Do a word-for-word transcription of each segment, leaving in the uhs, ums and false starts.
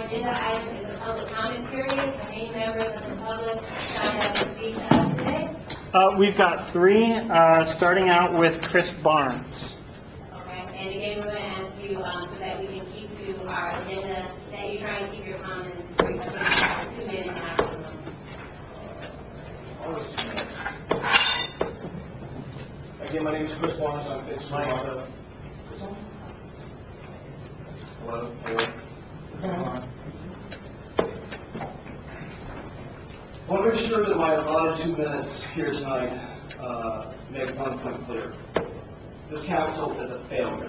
agenda item is a public comment period. Have any members of the public signed up to speak to us today? Uh, we've got three, uh, starting out with Chris Barnes. Okay, and again, we're going to ask you um, so that we can keep to our agenda, that you try and keep your comments brief. I think about two minutes maximum. Always two minutes. Again, my name is Chris Barnes. I'm fixed my uh, Hello. Hello. I want to make sure that my allotted two minutes here tonight uh, make one point clear. This council is a failure.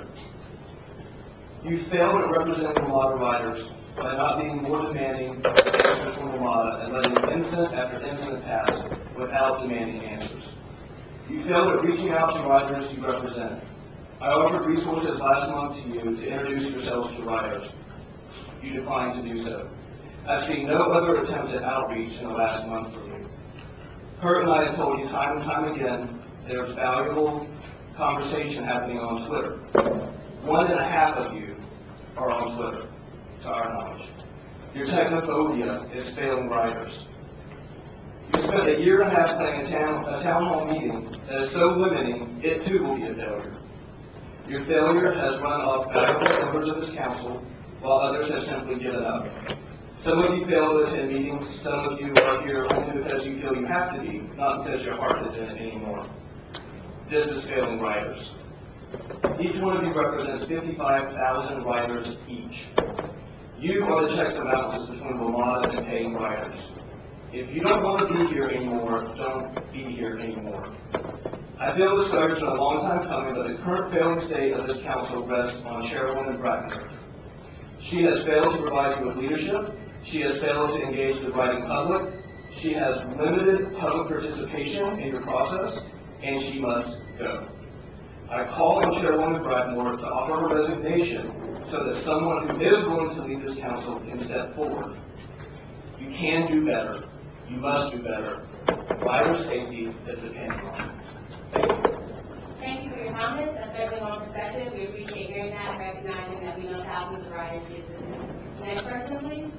You failed at representing the WMATA riders by not being more demanding of answers from WMATA and letting incident after incident pass without demanding answers. You failed at reaching out to riders you represent. I offered resources last month to you to introduce yourselves to riders. You declined to do so. I've seen no other attempt at outreach in the last month from you. Kurt and I have told you time and time again there's valuable conversation happening on Twitter. One and a half of you are on Twitter, to our knowledge. Your technophobia is failing riders. You spent a year and a half planning a town, a town hall meeting that is so limiting, it too will be a failure. Your failure has run off valuable members of this council, while others have simply given up. Some of you fail to attend meetings, some of you are here only because you feel you have to be, not because your heart is in it anymore. This is failing riders. Each one of you represents fifty-five thousand riders each. You are the checks and balances between WMATA and paying riders. If you don't want to be here anymore, don't be here anymore. I feel this failure has been a long time coming, but the current failing state of this council rests on Chairwoman Brackner. She has failed to provide you with leadership. She has failed to engage the riding public. She has limited public participation in your process, and she must go. I call on Chairwoman Brackner to offer her resignation so that someone who is willing to lead this council can step forward. You can do better. You must do better. Rider safety is dependent on it. Thank you. Thank you for your comments. That's certainly one perspective. We appreciate hearing that, recognizing that we know thousands of riders use this. Next person, please.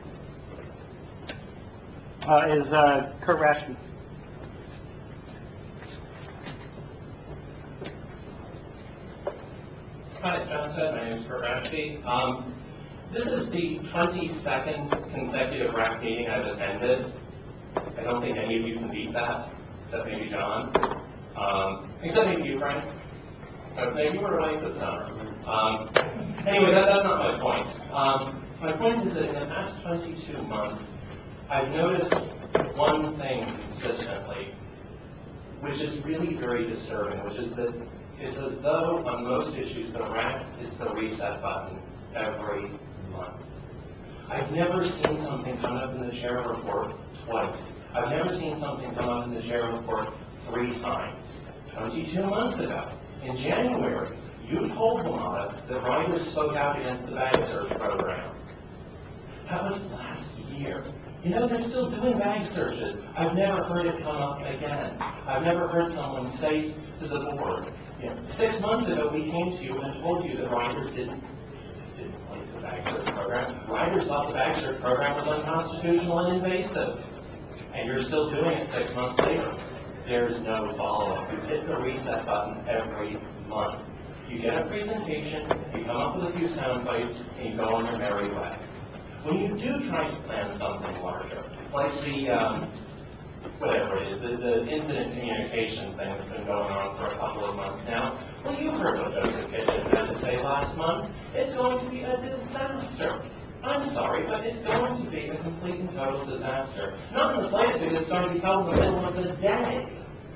Uh, is uh, Kurt Rashby. Hi, John said, my name is Kurt Rashby. Um, this is the twenty-second consecutive R A C meeting I've attended. I don't think any of you can beat that, except maybe John. Um, except maybe you, Frank. So maybe you were late this summer. Um, anyway, that, that's not my point. Um, my point is that in the past twenty-two months, I've noticed one thing consistently, which is really very disturbing, which is that it's as though on most issues the R A C is the reset button every month. I've never seen something come up in the chair report twice. I've never seen something come up in the chair report three times. twenty-two months ago, in January, you told WMATA that riders spoke out against the bag search program. That was last year. You know, they're still doing bag searches. I've never heard it come up again. I've never heard someone say to the board, you know, six months ago we came to you and told you that riders didn't, didn't like the bag search program. Riders thought the bag search program was unconstitutional and invasive. And you're still doing it six months later. There's no follow-up. You hit the reset button every month. You get a presentation, you come up with a few sound bites, and you go on your merry way. When you do try to plan something larger, like the, um, whatever it is, the, the incident communication thing that's been going on for a couple of months now, well, you heard what Joseph Kitchen had to say last month. It's going to be a disaster. I'm sorry, but it's going to be a complete and total disaster. Not in the slightest, because it's going to be held in the middle of the day.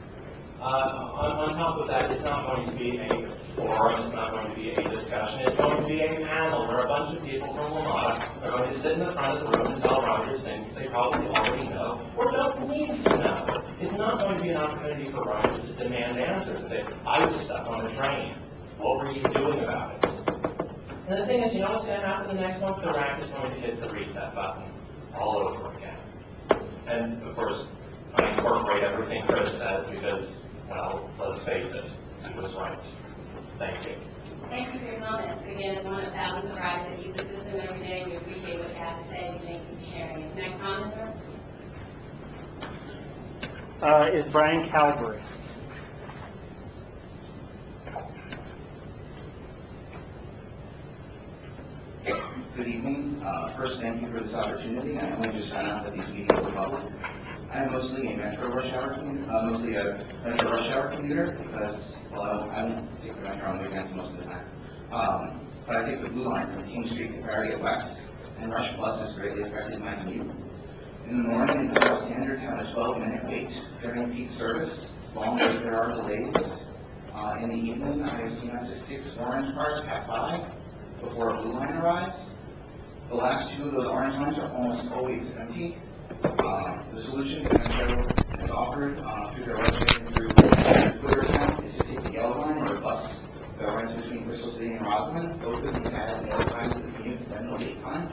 Uh, on, on top of that, it's not going to be a forum, it's not going to be a discussion, it's going to be a panel where a bunch of people from WMATA are going to sit in the front of the room and tell riders things they probably already know or don't need to know. It's not going to be an opportunity for riders to demand answers. Say, I was stuck on the train. What were you doing about it? And the thing is, you know what's going to happen the next month? The R A C is going to hit the reset button all over again. And, of course, I incorporate everything Chris said because, well, let's face it, he was right. Thank you. Thank you for your comments. Again, it's one of thousands of riders that use the system every day. We appreciate what you have to say. We thank you for sharing it. Next comment, sir? Uh, is Brian Calvary. Good evening. Uh, First, thank you for this opportunity. I only just found out that these meetings were public. I am mostly a Metro rush hour commuter, uh, mostly a Metro rush hour commuter because, well, I don't, I don't take the Metro on weekends most of the time. Um, but I take the Blue Line from King Street to Farragut West, and Rush Plus has greatly affected my commute. In the morning, it's our standard to have a twelve minute wait during peak service, as long as there are delays. Uh, in the evening, I have seen up to six orange cars pass by before a Blue Line arrives. The last two of those orange lines are almost always empty. Uh, the solution that Metro has offered uh, through their website and through their Twitter account is to take the yellow line or a bus that runs between Crystal City and Roslyn. Both of these add more time to the commute than the wait time.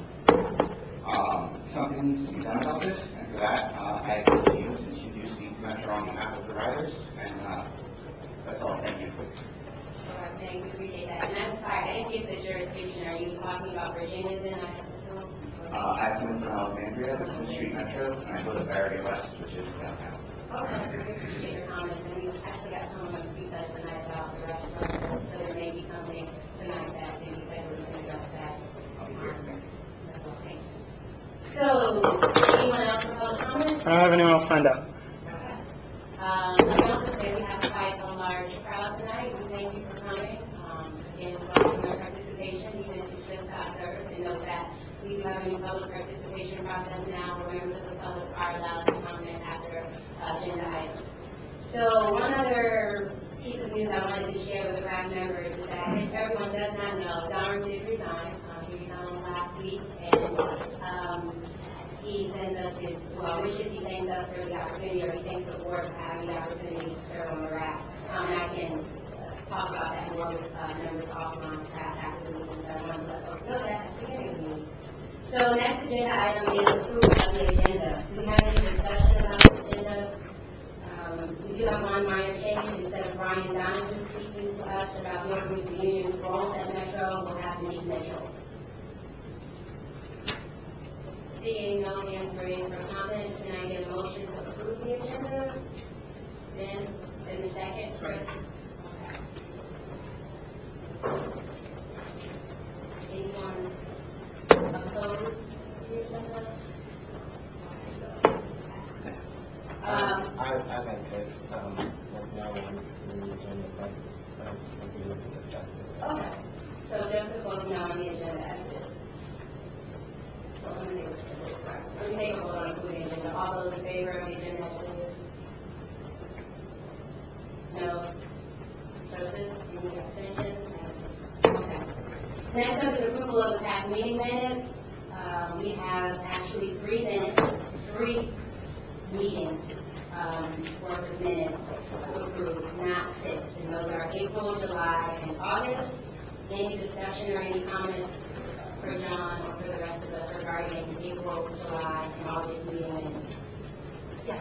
Um, something needs to be done about this, and for that, uh, I agree with you since you do speak to Metro on behalf of the riders, and uh, that's all. Thank you. Sure, thank you. Appreciate that. And I'm sorry, I didn't get the jurisdiction. Are you talking about Virginia then? I assume? Uh, I come from Alexandria, the King Street Metro, and I go to Farragut West, which is downtown. Okay, we appreciate your comments, and we actually got someone to speak to us tonight about the restaurant, so there may be something tonight that maybe said we can address that. I'll be here. Thank you. Okay. So, anyone else for public comment? I don't have anyone else signed up. Okay. Um, I also say we have quite a large crowd tonight, we thank you for coming. Um, again, welcome your participation, even if it's just to observe, and know that we do have a new public participation process now, where members of the public are allowed to comment after uh, agenda items. So one other piece of news I wanted to share with the RAC members is that if everyone does not know, Don did resign. Um, he resigned last week, and um, he sends us his, well, wishes he thanks us for the opportunity, or he thanks the board for having the opportunity to serve on the RAC. Um, and I can uh, talk about that more with uh, members offline perhaps after the meeting, but I wanted to let folks know that at the beginning of the meeting. So next agenda item is approval of the agenda. Do we have any discussion about the agenda? Um, we do have one minor change. Instead of Brian Donovan speaking to us about working with the union's role at Metro, we'll have Nick Mitchell. Seeing no hands raised for comments, can I get a motion to approve the agenda? Ben, in the second? Second. Okay. Anyone opposed to the agenda? Um, I, I like this, um, like now on the agenda, but, um, we'll be able to discuss it. Okay, so just to vote now on the agenda as it is. So let me take a vote. Let me take a vote on approving the agenda. All those in favor of the agenda as it is? No? Joseph, any abstentions? Okay. Next up is approval of the past meeting minutes. Uh, we have actually three minutes, three meetings, um, worth of minutes to approve, not six. And those are April, July, and August. Any discussion or any comments for John or for the rest of us regarding April, July, and August meeting minutes? Yes.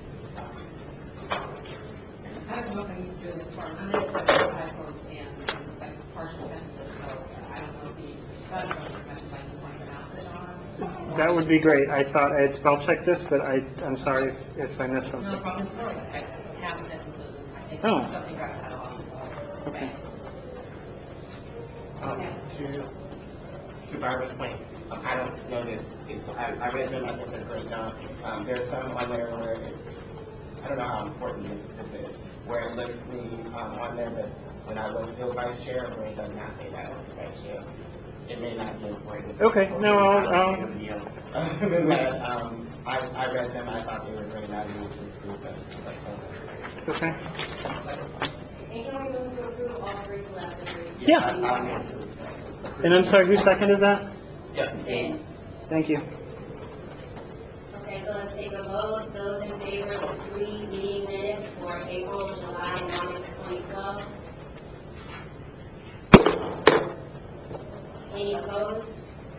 I have nothing to do this form. I'm going to accept the five form stands and like partial sentences, so I don't know if the discussion on as much as I can point them out to John. That would be great. I thought I had spell checked this, but I, I'm sorry if, if I missed No, the something. problem is more like I have sentences and I think Oh. something got cut off. So, Okay. Um, to, to Barbara's point, um, I don't know that, it's, I, I read them, I think they're great, um, um, there's some on there where it, I don't know how important this, this is, where it lists me, um, on there that when I was still vice chair, where it does not say that I was vice chair. It may not be important. Okay, no, I'll- I'll- Other than that, um, I, I read them, I thought they were great, and I moved to approve them, but, uh, Okay. And can we move to approve all three collectively? Yeah. I, I'll move. And I'm sorry, who seconded that? Yeah. Dan. Thank you. Okay, so let's take a vote. Those in favor of the three meeting minutes for April, July, and August twenty twelve? Any opposed?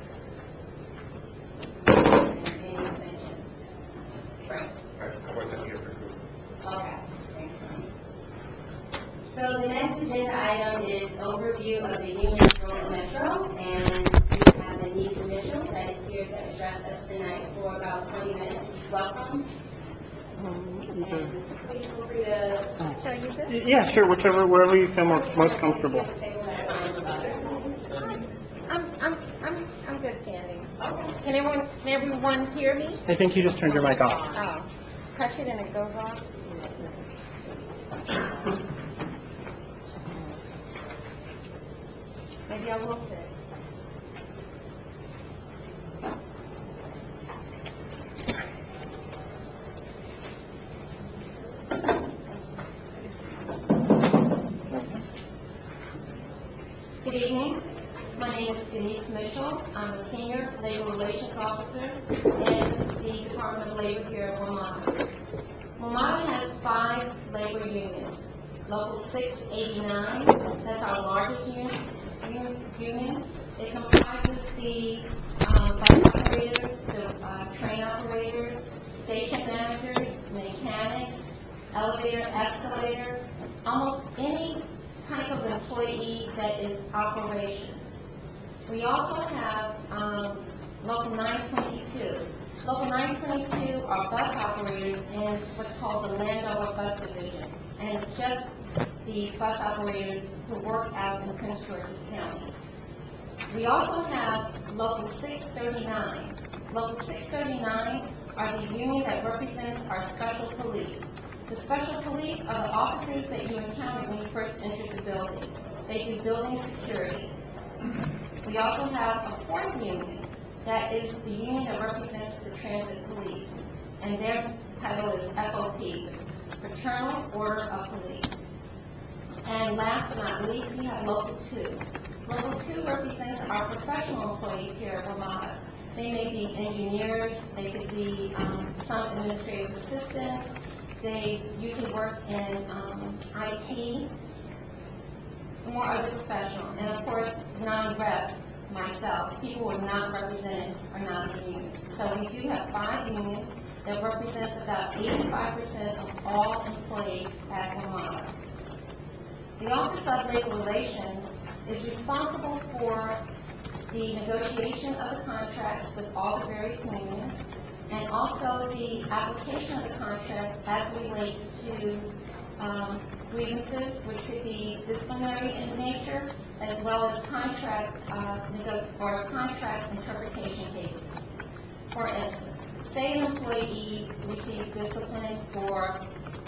Any abstentions? Right. I wasn't here for approval. Okay, thanks. So the next agenda item is overview of the Union Grove Metro, and we have the Denise Mitchell that is here to address us tonight for about twenty minutes. Welcome. And please feel free to. Shall I use this? Yeah, sure, whichever, wherever you feel more, most comfortable. I'm, I'm, I'm, I'm good standing. Can everyone, can everyone hear me? I think you just turned your mic off. Oh, touch it and it goes off? Maybe I will sit. Good evening. My name is Denise Mitchell. I'm a Senior Labor Relations Officer in the Department of Labor here at WMATA. WMATA has five labor unions. Local six eighty-nine, that's our largest union. union. It comprises the um, bus operators, the uh, train operators, station managers, mechanics, elevator, escalator, almost any type of employee that is operations. We also have um, Local nine twenty-two. Local nine twenty-two are bus operators in what's called the Landover Bus Division, and it's just the bus operators who work out in Prince George's County. We also have Local six thirty-nine. Local six thirty-nine are the union that represents our special police. The special police are the officers that you encounter when you first enter the building. They do building security. We also have a fourth union, that is the union that represents the transit police, and their title is F O P, Fraternal Order of Police. And last but not least, we have Local two. Local two represents our professional employees here at WMATA. They may be engineers, they could be um, some administrative assistants, they usually work in um, I T, more other professional, and of course, non-reps, myself, people who are not represented are not in unions. So we do have five unions that represents about eighty-five percent of all employees at WMATA. The Office of Labor Relations is responsible for the negotiation of the contracts with all the various unions, and also the application of the contract as it relates to um, grievances, which could be disciplinary in nature, as well as contract uh, nego- or contract interpretation cases. For instance, say an employee receives discipline for,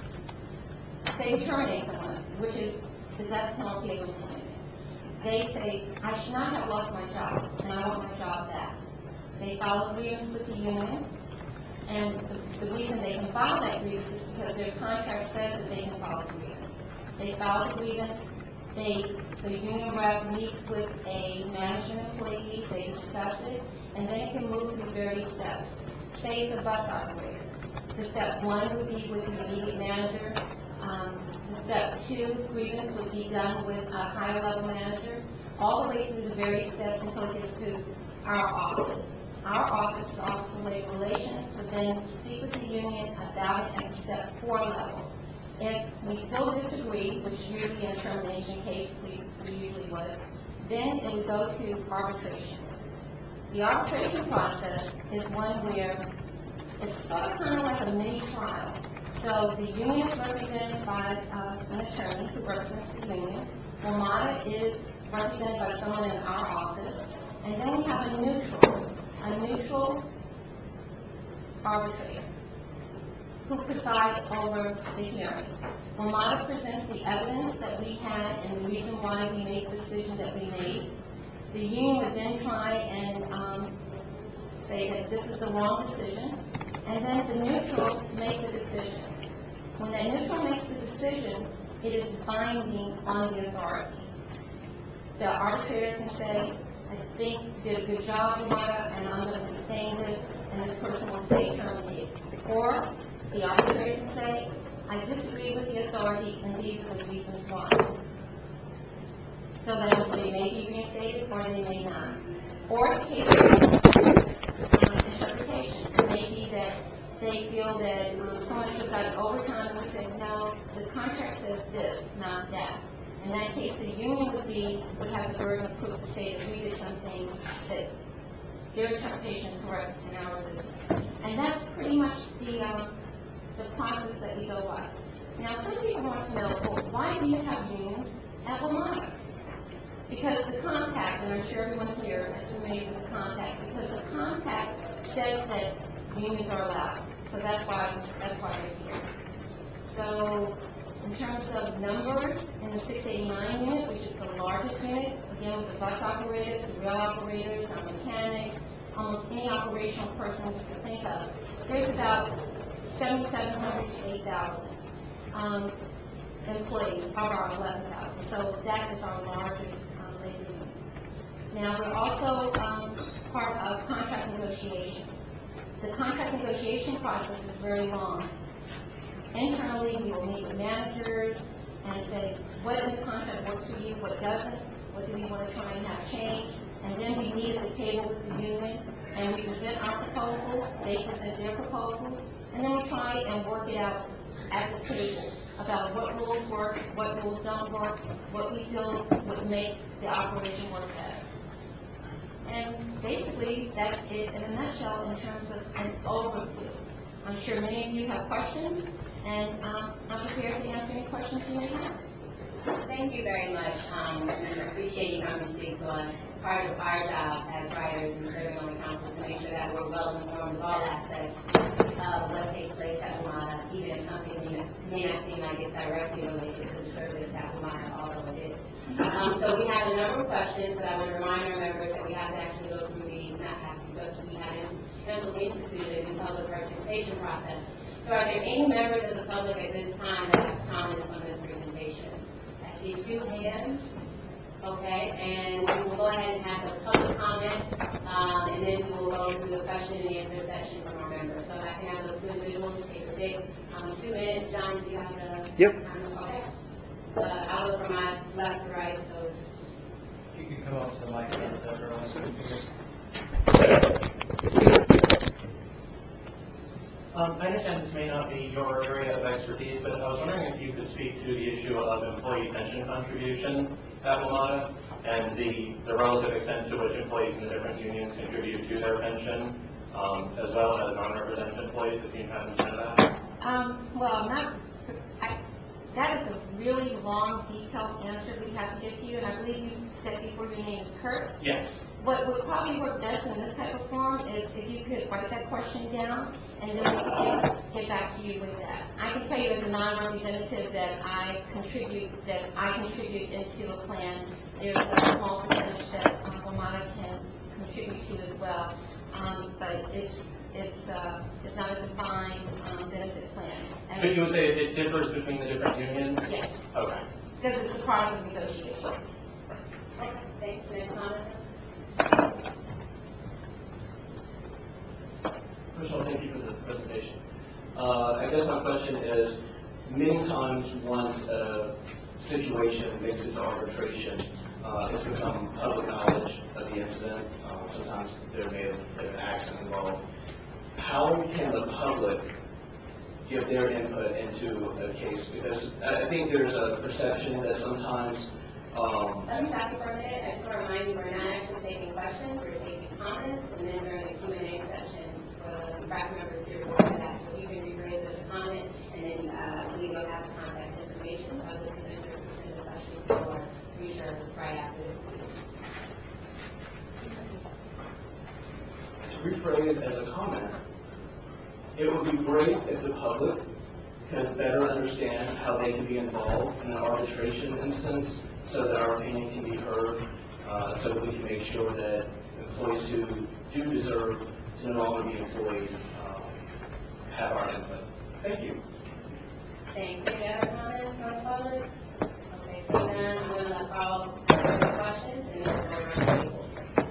say, you terminate someone, which is the death penalty of employment. They say, I should not have lost my job, and I want my job back. They file a grievance with the union, and the, the reason they can file that grievance is because their contract says that they can file a grievance. They file the grievance, they, the union rep meets with a management employee, they discuss it, and then it can move through various steps. Say it's a bus operator. The step one would be with the immediate manager. Um, the step two grievance would be done with a higher level manager, all the way through the various steps until it gets to our office. Our office, the Office of Labor Relations, would then speak with the union about it at the step four level. If we still disagree, which usually in a termination case we, we usually would, then it would go to arbitration. The arbitration process is one where it's sort of kind of like a mini trial. So the union is represented by uh, an attorney who represents the union. WMATA is represented by someone in our office. And then we have a neutral, a neutral arbitrator who presides over the hearing. WMATA presents the evidence that we had and the reason why we made the decision that we made. The union would then try and um, say that this is the wrong decision, and then the neutral makes a decision. When that neutral makes the decision, it is binding on the authority. The arbitrator can say, I think you did a good job, WMATA, and I'm going to sustain this, and this person will stay terminated. Or the arbitrator can say, I disagree with the authority, and these are the reasons why. So then they may be reinstated, or they may not. Or the case of interpretation. It may be that they feel that um, someone should have gotten overtime, and we said, no, the contract says says this, not that. In that case, the union would be, would have the burden of proof to say that we did something that their interpretation is correct and ours isn't. And that's pretty much the, um, the process that we go by. Now, some people want to know, well, why do you have unions at Lamont? Because the compact, and I'm sure everyone here is familiar with the compact, because the compact says that unions are allowed. So that's why, that's why they're here. So, in terms of numbers, in the six eighty-nine unit, which is the largest unit, again with the bus operators, the rail operators, our mechanics, almost any operational person you can think of, there's about seventy-seven hundred to eight thousand um, employees of our eleven thousand. So that is our largest um, labor union. Now, we're also um, part of contract negotiations. The contract negotiation process is very long. Internally, we will meet with managers and say, what in the contract works for you, what doesn't, what do we want to try and have changed, and then we meet at the table with the union, and we present our proposals, they present their proposals, and then we try and work it out at the table about what rules work, what rules don't work, what we feel would make the operation work better. And basically, that's it in a nutshell in terms of an overview. I'm sure many of you have questions, and um, I'm prepared to answer any questions you may have. Thank you very much, um, and I appreciate you coming to speak to us. Part of our job as writers and serving on the council is to make sure that we're well informed of all aspects of what takes place at WMATA, even if something may not, may not seem like it's directly related to the service at WMATA, although it is. Um, so we have a number of questions, but I want to remind our members that we have to actually go through the, not have to, but we have to instituted the public participation process. So are there any members of the public at this time that have comments on this presentation? I see two hands. Okay, and we will go ahead and have the public comment, um, and then we will go through the question and answer session from our members. So I can have those two individuals take a take, um, two minutes. John, do you have the? Yep. Um, okay. Uh, I'll go from my left to right, so. You can come up to the mic, everyone. Um, I understand this may not be your area of expertise, but I was wondering if you could speak to the issue of employee pension contribution at WMATA and the, the relative extent to which employees in the different unions contribute to their pension, um, as well as non-represented employees, if you happen to know that. Um, well, not, I, that is a really long, detailed answer we have to get to you, and I believe you said before your name is Kurt. Yes. What would probably work best in this type of form is if you could write that question down, and then we could get, get back to you with that. I can tell you as a non-representative that I contribute, that I contribute into a plan. There's a small percentage that um, WMATA can contribute to as well, um, but it's it's uh, it's not a defined um, benefit plan. And But you would say it differs between the different unions? yes, Okay. because it's a product of negotiation. Okay, thanks. Next comment. First of all, thank you for the presentation. Uh, I guess my question is, many times once a situation makes it to arbitration, uh, it's become public knowledge of the incident. Uh, sometimes there may have been an accident involved. How can the public give their input into a case? Because I think there's a perception that sometimes um, Let me stop you for a minute. I just want to remind you, we're not actually taking questions, we're taking comments, and then during the Q and A session, for the faculty members here will do that. So you can rephrase this comment, and then uh, we will have the contact information of the presenter in the session for future right after this meeting. to rephrase as a comment, it would be great if the public could better understand how they can be involved in an arbitration instance so that our opinion can be heard, uh, so that we can make sure that employees who do deserve to no longer be employed um, have our input. Thank you. Thank you. Any other comments from the public? Okay, so then I'm going to let Paul answer the questions, and then we'll go around the table.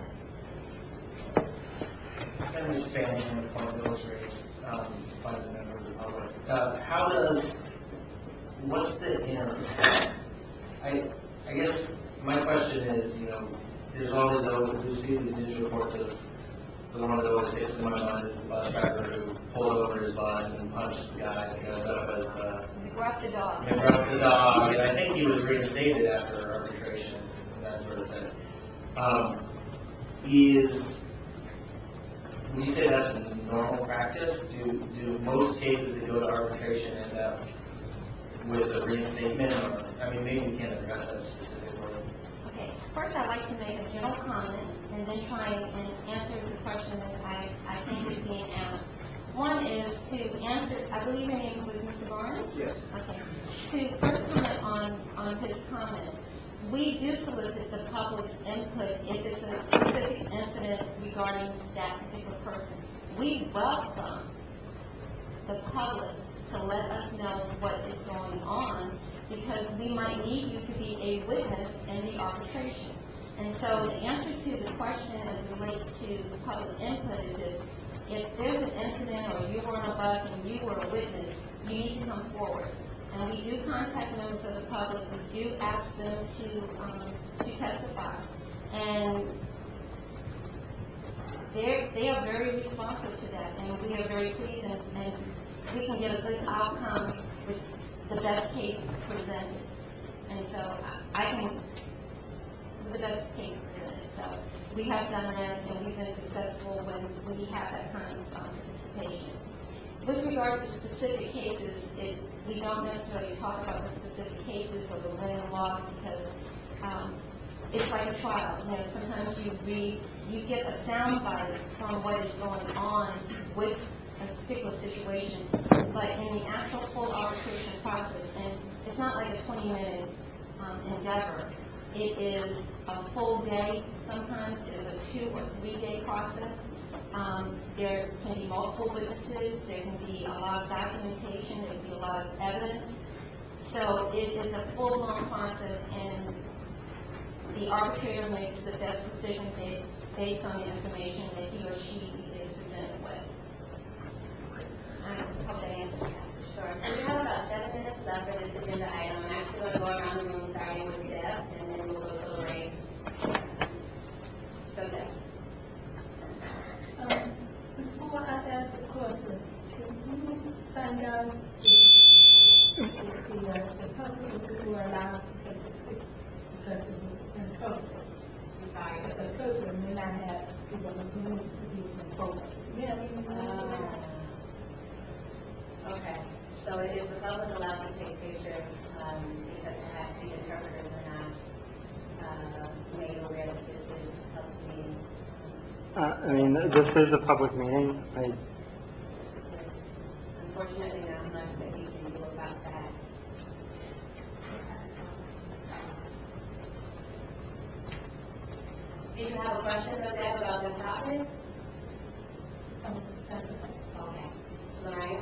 Kind of expanding on the point that was raised um, by the member of the public. Uh, how does, what's the interim? I, I guess my question is, you know, there's always those who see these news reports of the one that always sticks in my mind is the bus driver who pulled over his bus and punched the guy that goes up as the We brought the dog. They brought the dog, and I think he was reinstated after arbitration and that sort of thing. Um, is, would you say that's a normal practice? Do, do most cases that go to arbitration end up with a reinstatement, or, I mean, maybe you can't address that specifically. Okay, first I'd like to make a general comment and then try and answer the question that I, I think is being asked. One is to answer, I believe your name was Mister Barnes? Yes. Okay. To first comment on, on his comment, we do solicit the public's input if it's a specific incident regarding that particular person. We welcome the public to let us know what is going on, because we might need you to be a witness in the arbitration. And so the answer to the question as it relates to public input is if, if there's an incident or you were on a bus and you were a witness, you need to come forward. And we do contact members of the public. We do ask them to, um, to testify. And they're, they are very responsive to that, and we are very pleased, and, and we can get a good outcome with the best case presented. And so I, I can, with the best case presented. So we have done that, and we've been successful when we have that kind of um, participation. With regard to specific cases, it, we don't necessarily talk about the specific cases or the win and loss, because um, it's like a trial. You know, sometimes you read, you get a soundbite from what is going on with a particular situation, but in the actual full arbitration process, and it's not like a twenty-minute um, endeavor. It is a full day. Sometimes it is a two or three-day process. Um, there can be multiple witnesses. There can be a lot of documentation. There can be a lot of evidence. So it is a full-blown process, and the arbitrator makes the best decision based, based on the information that he or she is presented with. I hope that answers that. Sure. So we have about seven minutes left for this agenda item. I'm actually going to go around the room starting with Deb, and then we'll go to Lorraine. So Deb. Um, before I ask the question, can you find out if the, uh, the public who are allowed to participate, because it's interpreted? I'm sorry. The interpreter may not have people who need to be controlled. Yeah, I mean, Uh, Okay, so it is the public allowed to take pictures, um, because it has to be interpreters and not, uh, made aware that this is a public meeting. Uh, I mean, this is a public meeting. I, Unfortunately, not much that we can do about that. Did you have a question or Deb about this topic? Okay. Lorraine?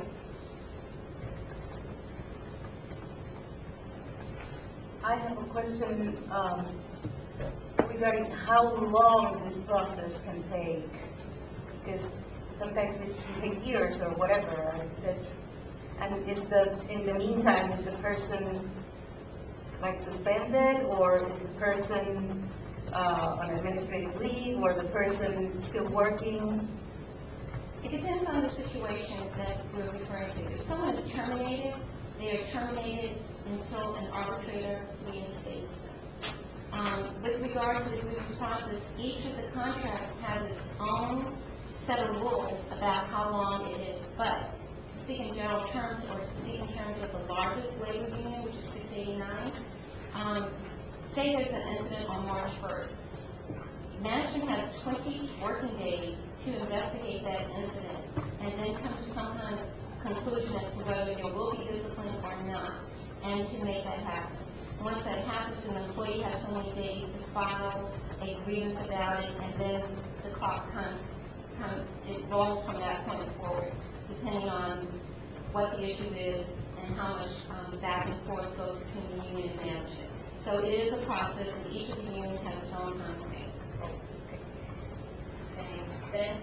I have a question um, regarding how long this process can take, because sometimes it can take years or whatever. And, that's, and is the in the meantime is the person like suspended, or is the person uh, on administrative leave, or the person still working? It depends on the situation that we're referring to. If someone is terminated, they are terminated until an arbitrator reinstates them. Um, with regard to the grievance process, each of the contracts has its own set of rules about how long it is. But to speak in general terms, or to speak in terms of the largest labor union, which is six eighty-nine, um, say there's an incident on March first. Management has twenty working days to investigate that incident and then come to some kind of conclusion as to whether there will be discipline or not, and to make that happen. Once that happens, an employee has so many days to file a grievance about it, and then the clock kind of, kind of, it rolls from that point forward, depending on what the issue is and how much um, back and forth goes between the union and management. So it is a process, and each of the unions has its own time frame. Thanks. Ben?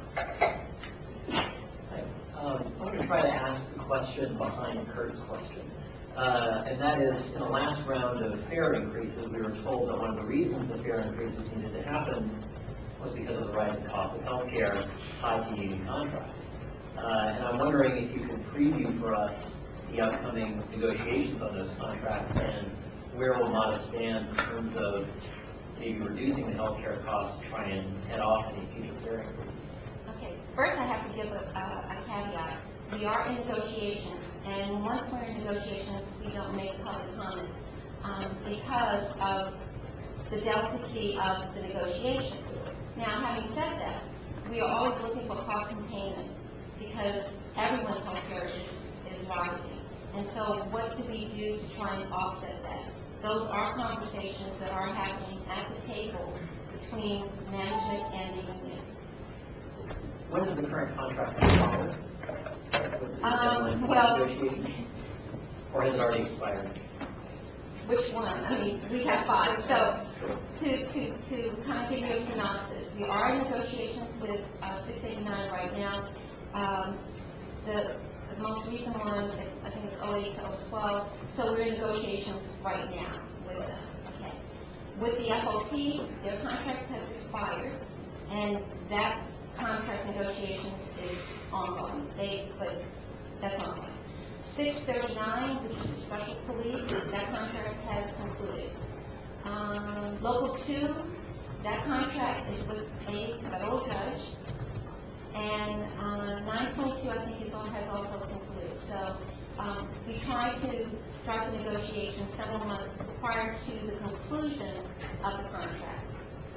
Thanks. Um, I'm going to try to ask the question behind Kurt's question. Uh, and that is, in the last round of fare increases, we were told that one of the reasons the fare increases needed to happen was because of the rising cost of health care tied to union contracts. Uh, and I'm wondering if you could preview for us the upcoming negotiations on those contracts, and where WMATA stands in terms of maybe reducing the healthcare costs to try and head off any future fare increases? Okay, first I have to give a, a a caveat. We are in negotiations, and once we're in negotiations, we don't make public comments um, because of the delicacy of the negotiation. Now, having said that, we are always looking for cost containment because everyone's healthcare is, is rising. And so what do we do to try and offset that? Those are conversations that are happening at the table between management and the union. When does the current contract expire? Um, well- Negotiations? Or has it already expired? Which one? I mean, we have five. So to, to, to kind of give you a synopsis, we are in negotiations with uh, six eighty-nine right now. Um, the, the most recent one, I think it's oh eight to oh twelve, so we're in negotiations right now with them. Okay. With the F O T, their contract has expired, and that contract negotiations is ongoing. They, but that's ongoing. six thirty-nine, which is the special police, that contract has concluded. Um, Local two, that contract is with a federal judge. And uh, nine twenty-two, I think, is on, has also concluded. So um, we try to start the negotiations several months prior to the conclusion of the contract.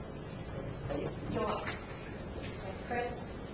Joel. Chris?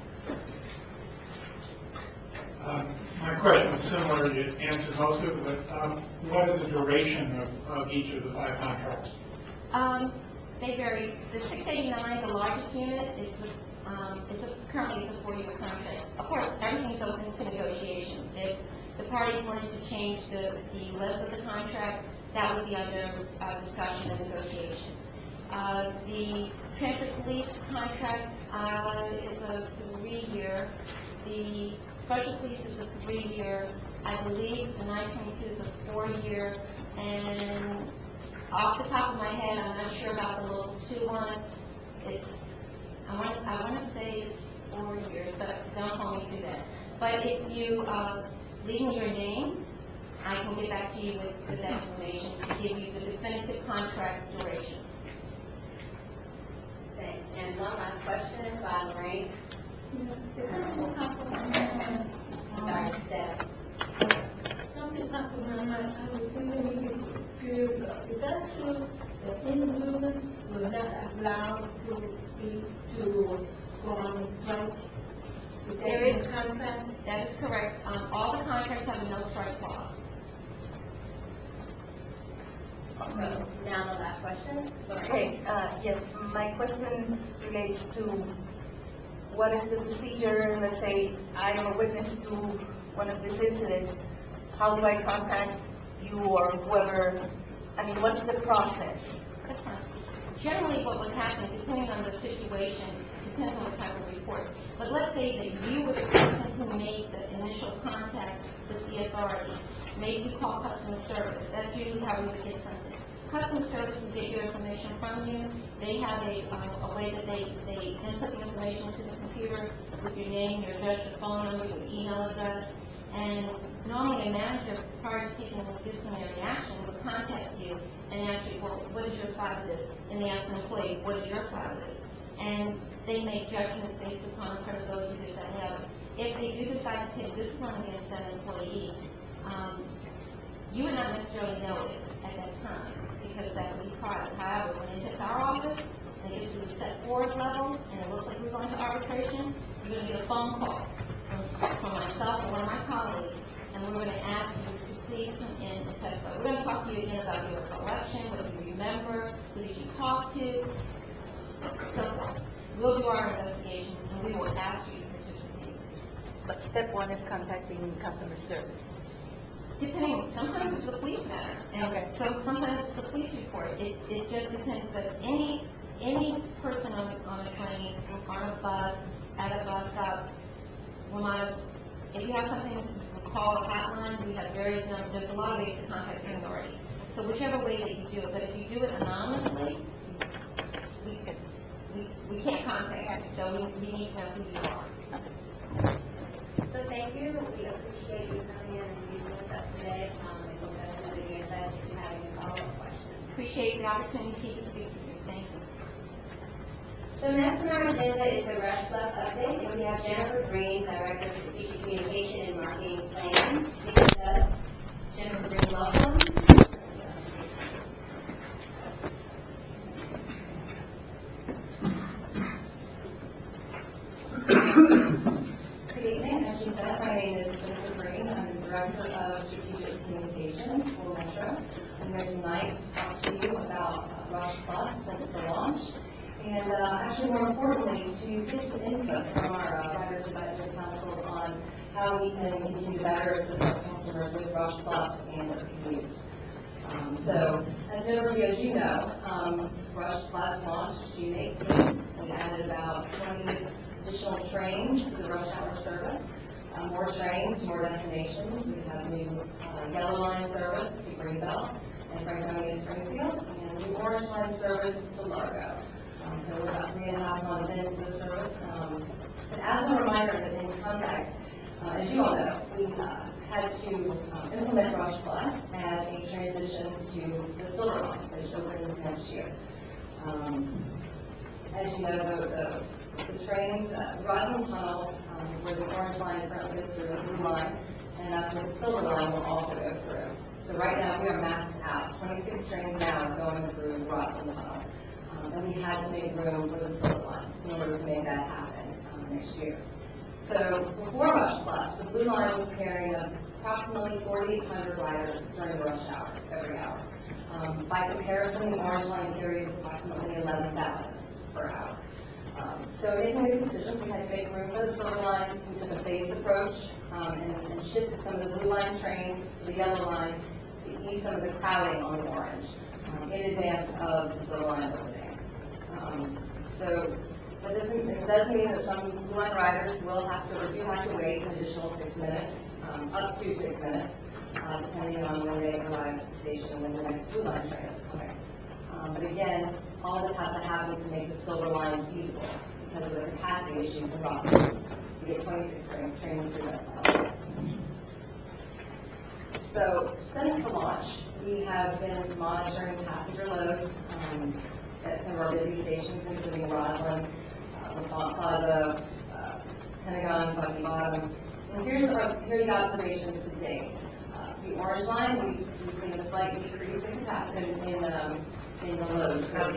Um, My question is similar, you answered most of it, but um, what is the duration of, of each of the five contracts? Um, they vary. The six eighty-nine, the largest unit, is with, um, is a, currently it's a four-year contract. Of course, everything's open to negotiation. If the parties wanted to change the, the length of the contract, that would be under uh, discussion and negotiation. Uh, the transit police contract uh, is a three-year. The special police is a three-year. I believe the nine twenty-two is a four-year. And off the top of my head, I'm not sure about the local two one. It's, I want, I want to say it's four years, but don't hold me to that. But if you uh, leave me your name, I can get back to you with, with that information to give you the definitive contract duration. Thanks. And one last question by Lorraine. Sorry, Steph. Something happened in my mind, I was thinking, is that true that any women were not allowed to be, to go on strike? There is contract. That is correct. Um, all the contracts have a no strike clause. So now the last question. Lorraine. Okay, uh, yes, my question relates to what is the procedure, let's say I am a witness to one of these incidents, how do I contact you or whoever, I mean, what's the process? That's fine. Generally, what would happen, depending on the situation, depends on the type of report. But let's say that you were the person who made the initial contact with the authority. Maybe you call customer service. That's usually how we would get something. Customer service will get your information from you. They have a, uh, a way that they, they input the information into the computer with your name, your address, your phone number, your email address. And normally a manager, prior to taking disciplinary action, would contact you and ask you, well, what is your side of this? And they ask an employee, what is your side of this? And they make judgments based upon credibility, this, that, and the other. If they do decide to take discipline against that employee, um, you would not necessarily know it at that time, because that would be private. However, when it hits our office, and it gets to the step forward level, and it looks like we're going to arbitration, you're going to get a phone call from, from myself or one of my colleagues, and we're going to ask you to please come in and testify. We're going to talk to you again about your recollection, what do you remember, who did you talk to, so forth. We'll do our investigations, and we will ask you to participate. But step one is contacting customer service. Depending, sometimes it's a police matter, and Okay. so sometimes it's a police report. It, it just depends, but any, any person on, on a train, on a bus, at a bus stop, will not, if you have something, call a hotline. We have various numbers. There's a lot of ways to contact the authority. So whichever way that you do it, but if you do it anonymously, we can, we, we can't contact you, so we, we need to know who you are. So thank you. We appreciate you coming in and speaking with us. today. Um, I hope that everybody gets that if you have any follow-up questions. Appreciate the opportunity to speak to you. Thank you. So next on our agenda is the Rush Plus update, and we have Jennifer Green, Director of Strategic Communication and Marketing Plans, speak with us. Jennifer Green, welcome. Good evening, as she said, my name is Jennifer Green. I'm the Director of Strategic Communications for Metro. I'm here tonight to talk to you about uh, Rush Plus since the launch. And uh, actually, more importantly, to get some input from our uh, Riders Advisory Council on how we can continue to better assist our customers with Rush Plus and their commutes. Um, so, as an overview, as you know, um, Rush Plus launched June eighteenth. We added about twenty additional trains to the rush hour service. Uh, more trains, more destinations. We have new uh, Yellow Line service to Greenbelt and Franconia Springfield, and new Orange Line service to Largo. Um, so we're about three and a half months into the service. Um, but as a reminder, that in context, uh, as you all know, we uh, had to um, implement Rush Plus as a transition to the Silver Line, which opens next year. Um, as you know, the, the, the trains, uh, Roslyn Tunnel, um, where the Orange Line currently goes through, the Blue Line, and that's where the Silver Line will also go through. So right now, we are maxed out. twenty-six trains now are going through Roslyn Tunnel. And we had to make room for the Silver Line in order to make that happen um, next year. So before Rush Plus, the Blue Line was carrying approximately forty-eight hundred riders during the rush hour, every hour. Um, by comparison, the Orange Line carried approximately eleven thousand per hour. Um, so making these decisions, we had to make room for the Silver Line. We took a phased approach um, and, and shifted some of the Blue Line trains to the Yellow Line to ease some of the crowding on the Orange um, in advance of the Silver Line opening. Um, so that doesn't, it does mean that some Blue Line riders will have to, or do have to wait an additional six minutes, um, up to six minutes, uh, depending on when they arrive at the station and when the next Blue Line train is coming. Um, but again, all this has to happen to make the Silver Line feasible because of the capacity issues in Rockland. We get twenty-six train, trains through that tunnel. So since the launch, we have been monitoring passenger loads um, at some of our busy stations, including Roslyn, uh, LaFont Plaza, uh, Pentagon, Bucky Bottom. And here's, our, here are the observations to date. Uh, the Orange Line, we, we've seen a slight decrease in capacity in, um, in the load. Sorry.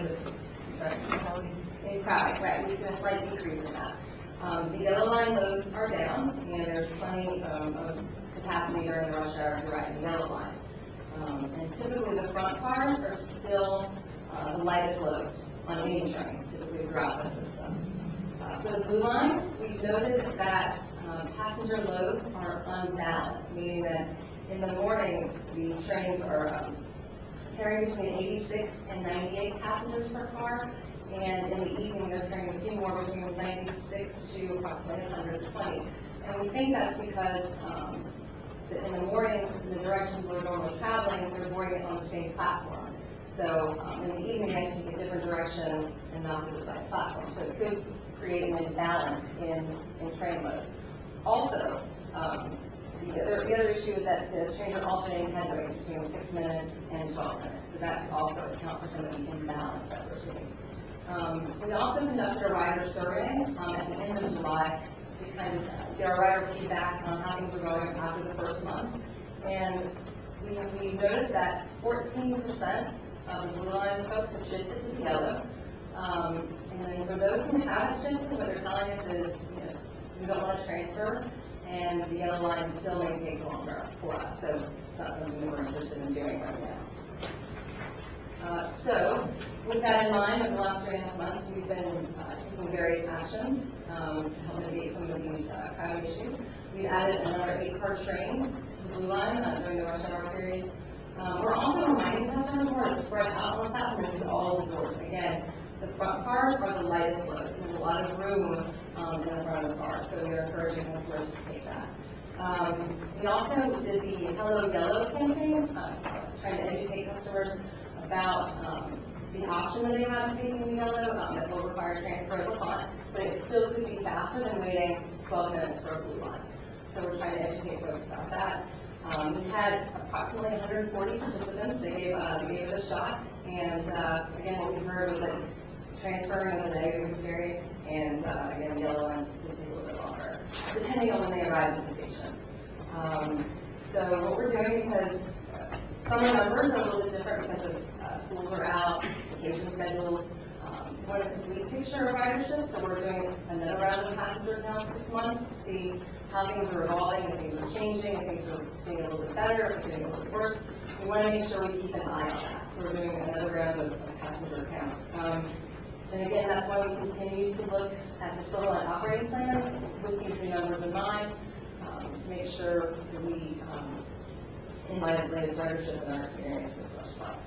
In crowding, right. We've seen a slight decrease in that. Um, the Yellow Line loads are down, and there's plenty um, of capacity during the rush hour to ride the Yellow Line. Um, and typically the front cars are still uh, the lightest loads on any train, typically throughout the system. Uh, for the Blue Line, we've noted that um, passenger loads are unbalanced, meaning that in the morning, the trains are um, carrying between eighty-six and ninety-eight passengers per car, and in the evening, they're carrying a few more between ninety-six to approximately one hundred twenty. And we think that's because um, in the morning, in the directions we're normally traveling, they're boarding on the same platform. So um, in the evening, they take a different direction and not the same platform. So it could create an imbalance in, in train load. Also, um, the, other, the other issue is that the trains are alternating headways between six minutes and twelve minutes. So that could also account for some of the imbalance that we're seeing. Um, we also conducted a rider survey um, at the end of July to kind of get our rider feedback on how things were going after the first month. And we, we noticed that fourteen percent of the Blue Line folks have shifted to the Yellow. Um, and then for those who haven't shifted, what they're telling us is, you know, we don't want to transfer, and the Yellow Line still may take longer for us. So it's not something that we're interested in doing right now. Uh, so, with that in mind, over the last three and a half months, we've been uh, taking various actions um, to help mitigate some of these uh, crowding issues. We've added another eight-car train to the Blue Line uh, during the rush hour period. Um, we're also reminding customers more to spread out on the platform and do all the doors. Again, the front cars are the lightest load. There's a lot of room um, in the front of the car, so we are encouraging customers to take that. Um, we also did the Hello Yellow campaign, uh, trying to educate customers about um, the option that they have of taking the Yellow. Um, it will require transfer of the font, but it still could be faster than waiting twelve minutes for a Blue Line. So we're trying to educate folks about that. Um, we had approximately one hundred forty participants. They gave, uh, they gave it a shot. And, uh, again, what we heard was that transferring was a negative experience, and, uh, again, yellow lines could take a little bit longer, depending on when they arrive at the station. Um, so what we're doing, because uh, summer numbers are a little bit different because of, uh, schools are out, vacation schedules, um, we want a complete picture of ridership, so we're doing another round of passenger counts this month to see how things are evolving, if things are changing, if things are being a little bit better, if they're getting a little bit worse. We want to make sure we keep an eye on that. So we're doing another round of, of passenger counts. Um, and again, that's why we continue to look at the Silver Line operating plans with these new numbers in mind, um, to make sure that we, um, in light of latest ridership and our experience with Rush Plus.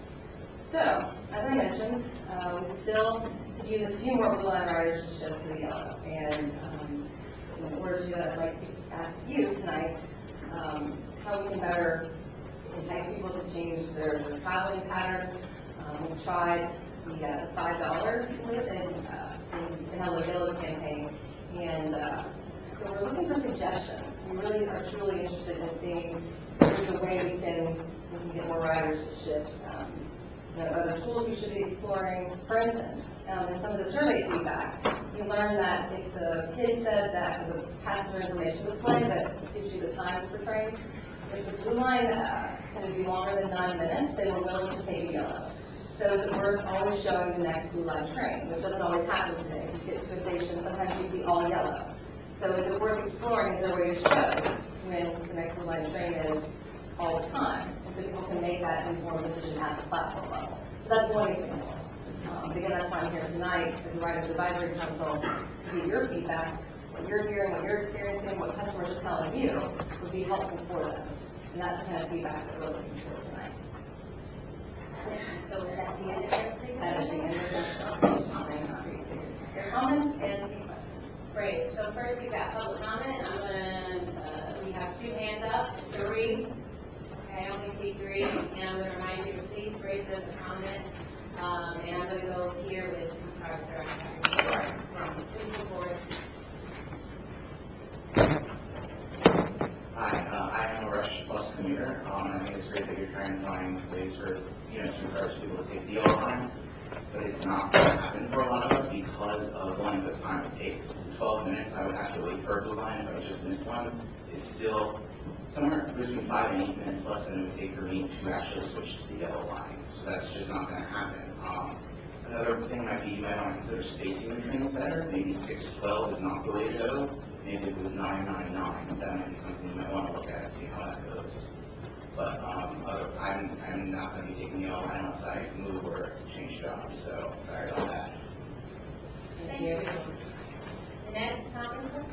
So, as I mentioned, uh, we still could use a few more Blue Line riders to shift to the yellow. And um, in order to do that, I'd like to ask you tonight um, how we can better entice people to change their, their traveling pattern. Um, we tried the uh, five dollar limit in, uh, in, in our Yellow campaign, and uh, so we're looking for suggestions. We really are truly interested in seeing if there's a way we can, we can get more riders to shift. Um, you know, other tools we should be exploring. For instance, um, in some of the survey feedback, we learned that if the kid said that the passenger information display that gives you the times for trains, if the Blue Line uh, can be longer than nine minutes, they were willing to take a yellow. So that we're always showing the next Blue Line train, which doesn't always happen today. You get to a station, sometimes you see all yellow. So is it worth exploring, is there a way to show when the next Blue Line train is all the time? And so people can make that informed decision at the platform level. So that's one example. Um, again, that's why I'm here tonight as the Riders Advisory Council to get your feedback. What you're hearing, what you're experiencing, what customers are telling you would be helpful for them. And that's the kind of feedback that we're looking for tonight. So is that the end of your presentation? That is the end of the presentation. Your comments and any questions? Great, so first we've got public comment. I'm gonna, uh, we have two hands up, three. Okay, I only see three, and I'm gonna remind you to please raise them a comment. Um, and I'm gonna go here with, our sorry, from, please go forward. Hi, uh, I am a Rush Plus commuter. Um, I think it's great that you're trying to find ways for, you know, to encourage people to take the yellow line, but it's not going to happen for a lot of us because of the length of time it takes. twelve minutes, I would have to wait for a blue line if I just missed one. It's still somewhere between five and eight minutes less than it would take for me to actually switch to the yellow line. So that's just not going to happen. Um, Another thing might be you might want to consider spacing the trains better. Maybe six twelve is not the way to go. Maybe it was nine nine nine. That might be something you might want to look at and see how that goes. But um, other, I'm, I'm not going to be taking the yellow line unless I move or change jobs. So sorry about that. Thank you. The next comment, please.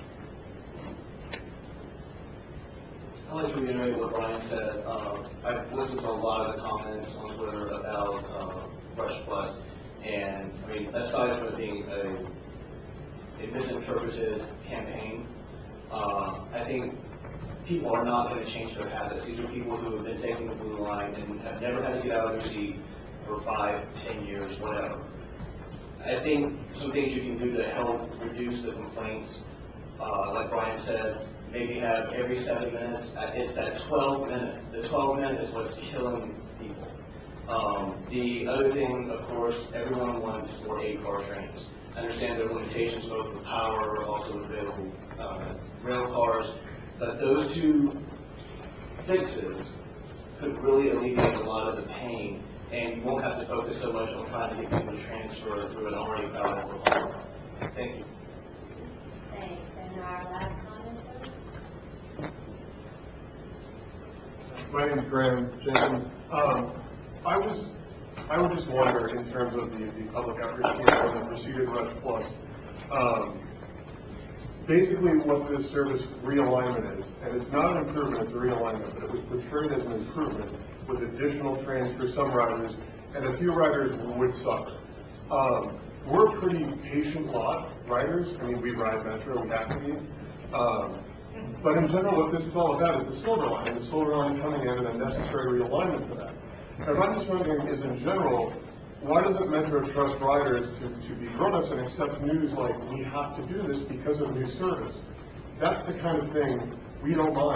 I'd like to reiterate what Brian said. Uh, I've listened to a lot of the comments on Twitter about uh, Rush Plus, and I mean, aside from it being a, a misinterpreted campaign, uh, I think people are not going to change their habits. These are people who have been taking the Blue Line and have never had to get out of their seat for five, ten years, whatever. I think some things you can do to help reduce the complaints, uh, like Brian said, maybe have every seven minutes. It's that twelve minute. The twelve minute is what's killing people. Um, the other thing, of course, everyone wants more eight-car trains. I understand there are limitations both with power, also with available uh, rail cars, but those two fixes could really alleviate a lot of the pain, and you won't have to focus so much on trying to get people to transfer through an already crowded before. Thank you. Thanks. And our last comment, sir? My name is Graham Jenkins. Um, I was, I would just wonder in terms of the, the public outreach campaign that preceded Rush Plus, um, basically what this service realignment is, and it's not an improvement, it's a realignment, but it was portrayed as an improvement with additional trains for some riders, and a few riders would suffer. Um, we're a pretty patient lot, riders. I mean, we ride Metro, we have to be. Um, but in general, what this is all about is the Silver Line, and the Silver Line coming in and a necessary realignment for that. And what I'm just wondering is, in general, why doesn't Metro trust riders to, to be grown-ups and accept news like, we have to do this because of new service? That's the kind of thing we don't mind.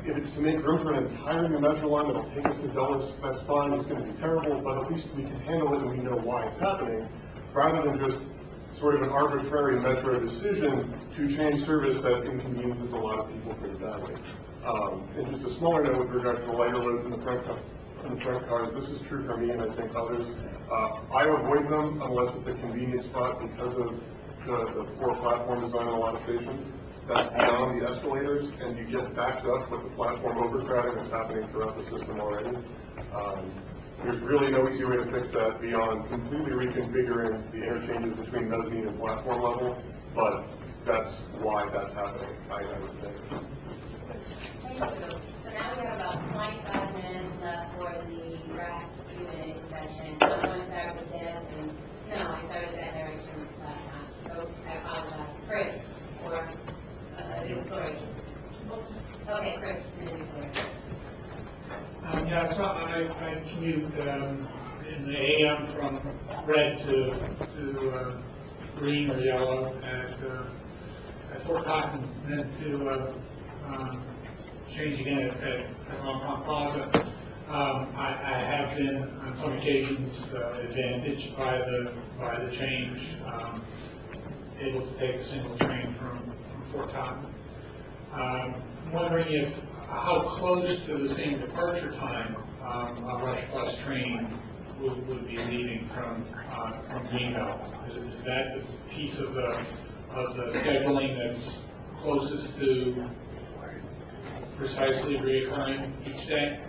if it's to make room for an entire new metro line that'll take us to Dulles, that's fine, it's gonna be terrible, but at least we can handle it and we know why it's happening, rather than just sort of an arbitrary metro decision to change service that inconveniences a lot of people pretty badly. Um, and just a smaller note with regard to the lighter loads in the front car, in the front cars, this is true for me and I think others. Uh, I avoid them unless it's a convenient spot because of the, the poor platform design in a lot of stations. That's beyond the escalators, and you get backed up with the platform overcrowding that's happening throughout the system already. Um, there's really no easy way to fix that beyond completely reconfiguring the interchanges between mezzanine and platform level, but that's why that's happening, I, I would think. Thank you. So now we have about twenty-five minutes left for the draft Q and A session. I'm going to start with Deb, and no, I started that direction last time, so I apologize. Chris, or uh, Victoria. Okay, Chris, and then Victoria. Um, yeah, so I, I commute, um, in the A M from red to, to, uh, green or yellow at, uh, at Fort Cotton, and then to, uh, um, change again at, at, at Longpont Plaza. Um, I, I have been on some occasions, uh, advantaged by the, by the change, um, able to take a single train from, from Fort Cotton. Um, I'm wondering if, how close to the same departure time um, a Rush Plus train would, would be leaving from uh, from Greenbelt? Is, is that the piece of the of the scheduling that's closest to precisely reoccurring each day?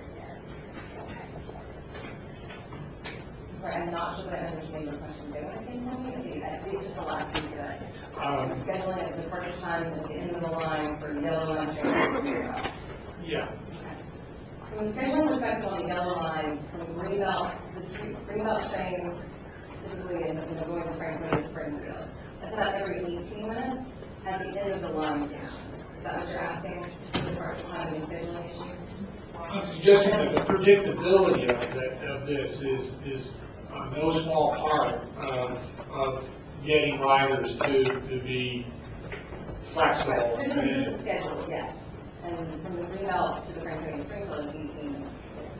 Sorry, I'm not sure that I understand your question. But I think maybe it's just a lot to good. Um, Scheduling at the departure time at the end of the line for yellow line trains. Yeah. From the scheduling perspective on the yellow line, from Greenbelt, the Greenbelt train typically is, you know, going to Franklin to Springfield. That's about every eighteen minutes at the end of the line station. Is that what you're asking? The departure time and scheduling issue? I'm suggesting that the predictability of, that, of this is, is uh, no small part of, of getting riders to, to be flexible. Right. This is the schedule, yes. And from the Greenbelt to the Franklin and Springfield is eighteen minutes.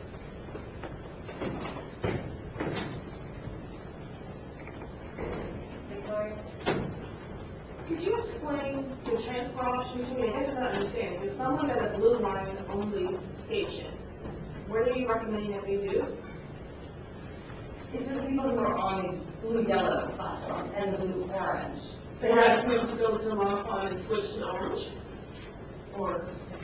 Victoria? Could you explain the transfer option to me? I guess I don't understand. If someone at a blue line only station, what are you recommending that they do? It's for the people who are on the blue-yellow platform and the blue-orange. So you're asking them to go to Longpont and switch to orange? Or?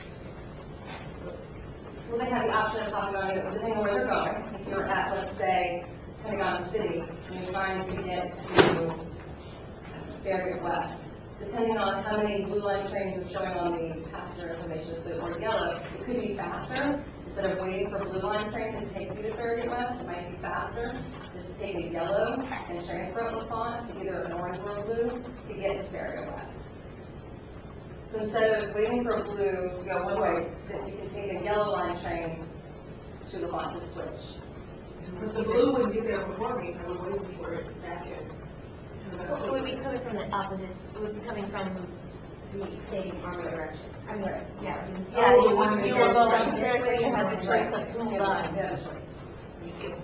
Well, they have the option of hopping on it, depending on where they're going. If you're at, let's say, Pentagon City, and you're trying to get to Farragut West, depending on how many blue line trains are showing on the passenger information, blue or yellow, it could be faster. Instead of waiting for a blue line train to take you to Farragut West, it might be faster just to take a yellow and transfer at LaFont to either an orange or a blue to get to Farragut West. So instead of waiting for a blue to go one way, then you can take a yellow line train to LaFont to switch. But the blue wouldn't get there before me, I was waiting for it back in. It would be coming from the opposite, it would be coming from the stadium army direction. I mean, yeah. Yeah, Oh, you one want of to the go other downstairs, so you have the Right. choice of two Yeah, lines. yeah. Thank you.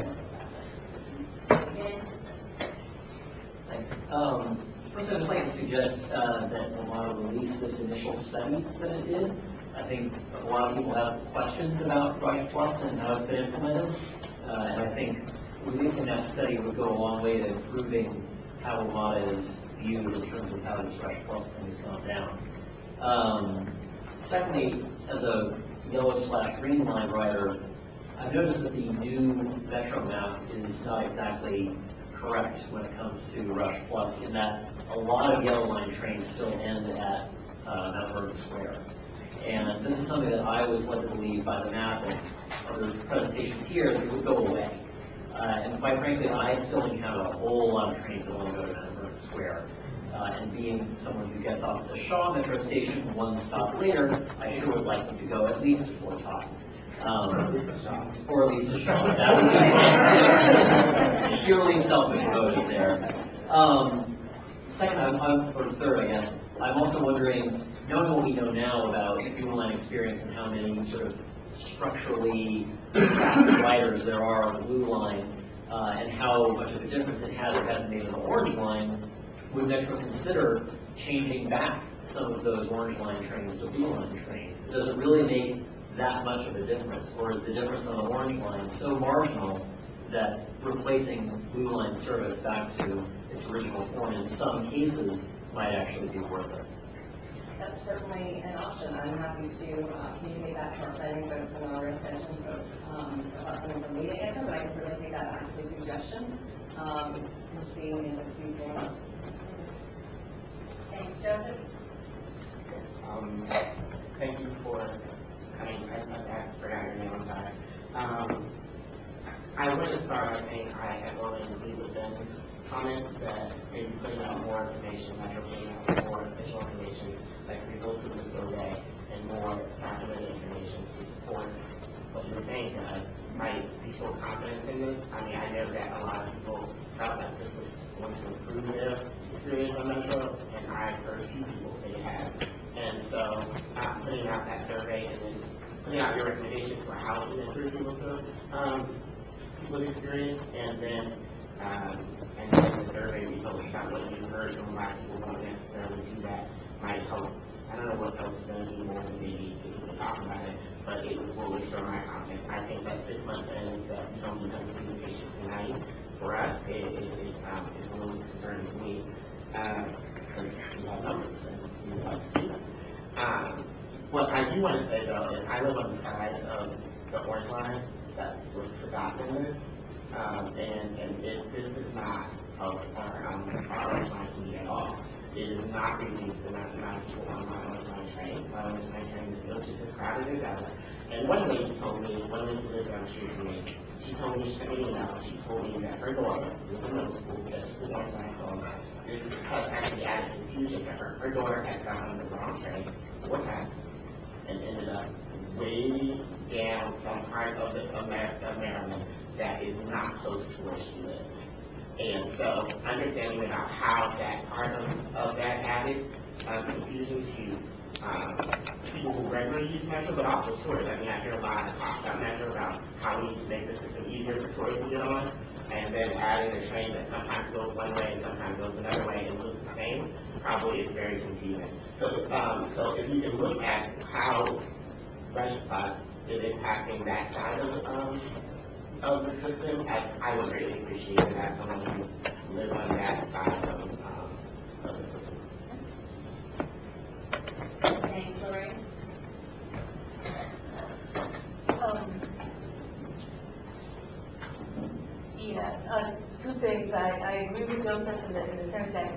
Thanks. Um, First, I'd just like to suggest uh, that WMATA release this initial study that it did. I think a lot of people have questions about Rush Plus and how it's been implemented. Uh, and I think releasing that study would go a long way to improving how WMATA is viewed in terms of how this Rush Plus thing has gone down. Um, secondly, as a yellow slash green line rider, I've noticed that the new Metro map is not exactly correct when it comes to Rush Plus, in that a lot of yellow line trains still end at uh, Mount Vernon Square. And this is something that I was led to believe by the map and other presentations here that it would go away. Uh, and quite frankly, I still encounter a whole lot of trains that only go to Mount Vernon Square. Uh, and being someone who gets off at the Shaw Metro Station one stop later, I sure would like them to go at least to Fort Totten. Um, or at least to Shaw. That would be purely selfish motive there. Um, second, I'm, I'm, or third, I guess, I'm also wondering knowing what we know now about blue line experience and how many sort of structurally crafted riders there are on the blue line, uh, and how much of a difference it has or hasn't made on the orange line, would Metro consider changing back some of those orange line trains to blue line trains? Does it really make that much of a difference, or is the difference on the orange line so marginal that replacing blue line service back to its original form in some cases might actually be worth it? That's certainly an option. I'm happy to uh, communicate that to our planning folks and our residential folks. Um, about something for me to answer, but I can certainly take that back as a suggestion um, and see if it's feasible. Thanks, Joseph. Um, thank you for coming. I, I forgot your name, I'm sorry. Um, I want to start by saying I echo and agree with Ben's comment that maybe putting out more information, like putting out more official information, like results of the survey, and more documented information to support what you're saying to us might restore confidence in this. I mean, I know that a lot of people felt like this was going to improve their experience on Metro, and I've heard a few people say it has. And so, um, putting out that survey and then putting out your recommendations for how to improve people's, um, people's experience, and then um, and then the survey results about what you heard from a lot of people who don't necessarily do that might help. I don't know what else is going to do more than maybe people talk about it, but it will restore my confidence. I think that six months in that we don't become communication tonight, for us, it, it, it, um, it's a little concerning to me. Um, because we have numbers and we would like to see them. Um, what I do want to say though is I live on the side of the orange line that was forgotten in this. Um, and, and it, this is not help our, um, our orange line community at all. It is not reduced the amount of people on my orange line train. My orange line train is still just as crowded as ever. And one lady told me, one lady who lives down the street from me, she told me, she sent me an email, she told me that her daughter, who was in middle school, just the orange line home, this has actually added confusion to her. Her daughter has gotten on the wrong train four times and ended up way down some part of the America, of Maryland that is not close to where she lives. And so understanding about how that part of, of that added um, confusion to um, people who regularly use Metro, but also tourists. I mean, I hear a lot of talk about Metro about how we need to make the system easier for tourists to get on, and then adding a train that sometimes goes one way and sometimes goes another way and looks the same, probably is very confusing. So, um, so if you can look at how Rush Plus is impacting that side of, um, of the system, I, I would really appreciate it as someone who lives on that side of, um, of the system. Thanks, Lorraine. Um, yeah, uh, two things. I, I agree with Joseph in the, in the sense that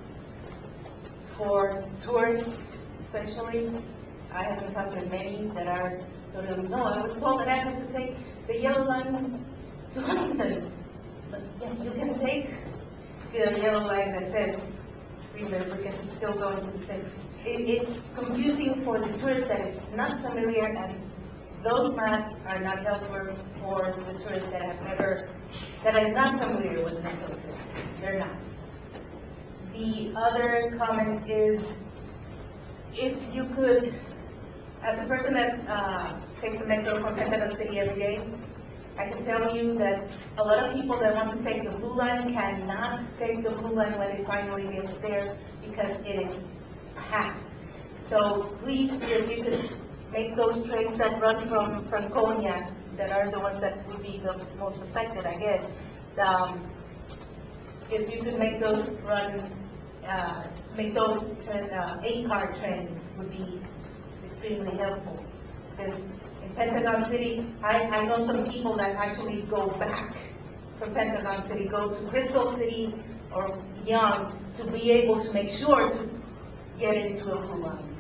for tourists, especially, I have encountered many that are sort of, no, I was told that I have to take the yellow line to Huntington. But yeah, you can take the yellow line that says Greenville because it's still going to the same. It, it's confusing for the tourist that is not familiar, and those maps are not helpful for the tourists that have never, that are not familiar with the Metro system. They're not. The other comment is, if you could, as a person that uh, takes the Metro from Pentagon City every day, I can tell you that a lot of people that want to take the blue line cannot take the blue line when it finally gets there because it is packed. So please, if you could make those trains that run from Franconia, that are the ones that would be the most affected, I guess, um, if you could make those run, uh, make those uh, eight-car trains would be extremely helpful. Because in Pentagon City, I, I know some people that actually go back from Pentagon City, go to Crystal City or beyond to be able to make sure to get into a blue line.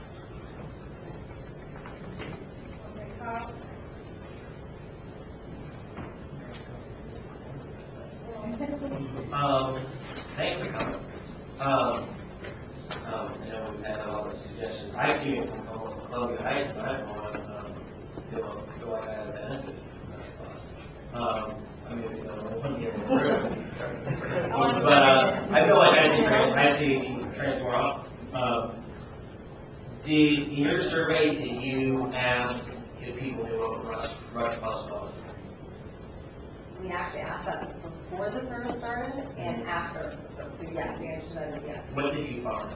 Okay, Carl? Um, thanks for coming. Um, um, I know we've had all the suggestions. I came from Columbia Heights, and I don't want to, um, feel, feel like I had a benefit from that class. Um, I mean, you know, I want to get in the room. But, uh, I feel like I see, trans- I see trans more often. Um, your survey, did you ask if people knew what Rush, Rush Plus was? We actually asked that before the service started and after. So, so yeah, the answer to that is yes. What did you find?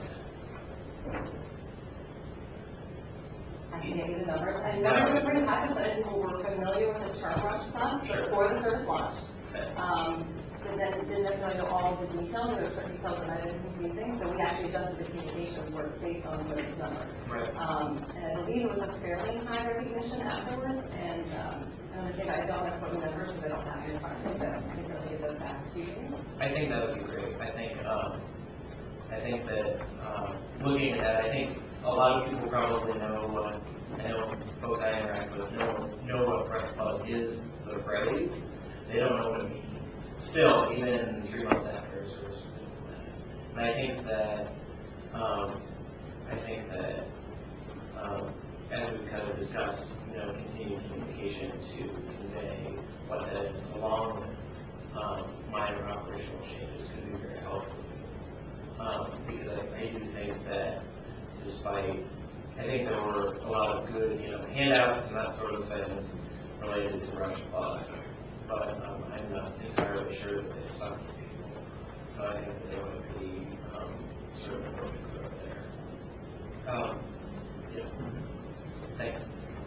I can get you the numbers. And numbers are pretty high, but people were familiar with the chart Rush Plus before the service launched. Um, but then didn't necessarily know all of the details. There were certain details that might have been confusing. So we actually adjusted the communication work based on those numbers. Right. Um, and I believe it was a fairly high recognition afterwards. And um, I think I don't have the numbers because I don't have it in front of me, so I can certainly give those back to you. I think that would be great. I think, um, I think that, um, looking at that, I think a lot of people probably know what, I know folks I interact with know, know what Rush Plus is, the phrase. They don't know what it means. Still, even three months after a service was implemented. And I think that, um, I think that, um, as we've kind of discussed, you know, continued communication to convey what that is, along with um, minor operational changes, could be very helpful. Um, because I, I do think that, despite, I think there were a lot of good, you know, handouts and that sort of thing related to Rush Plus, but um, I'm not entirely sure that they stuck with people. So I think that there would be um, sort of appropriate growth there. Um, yeah. Thanks.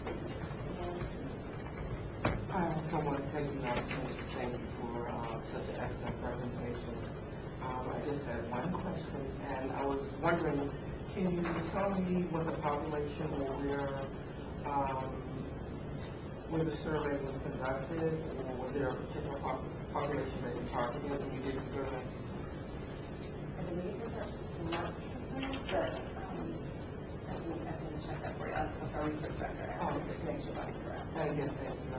I also want to take the opportunity to thank you for uh, such an excellent presentation. Um, I just had one question, and I was wondering, can you tell me what the population or where, um, where the survey was conducted, or was there a particular pop population that you targeted when you did the survey? I believe it was not, but um, I can, I can check that for you. I'll try to research back there. I'll just make sure that's correct. Thank you, thank you.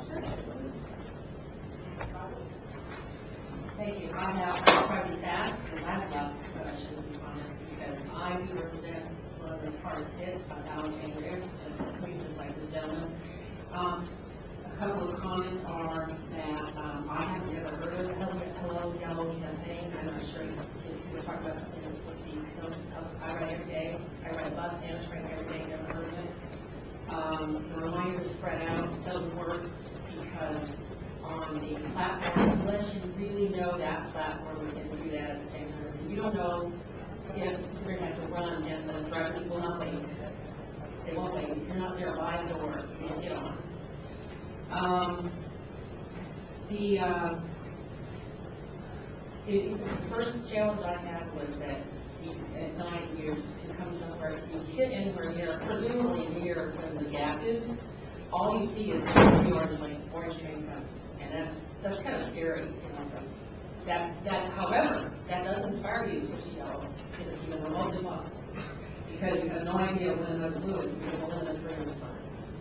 Thank you. I have, I'll try to be fast, because I have lots of questions and comments, because I do represent one of the hardest hit, uh, Alexandria, just, pretty just like this gentleman. Um, a couple of comments are that, um, I have never heard of the Hello, Hello Yellow campaign. I'm not sure if we're talking about something that's supposed to be, I write every day, I write a bus and I write every day, never heard of it. Um, the reminder spread out doesn't work because on the platform, unless you really know that platform and do that at the same time, if you don't know if you're going to have to run and the drivers will not wait. They won't wait. If you're not there by the door, you can't get on. Um, the, uh, it, the first challenge I had was that at night you come somewhere, you hit anywhere near, presumably near where the gap is, all you see is the orange lane, orange train coming, and that's that's kind of scary. You know, that that, however, that does inspire you to push yellow if it's even remotely possible, because you have no idea when another blue is, because we'll limit three hundred times.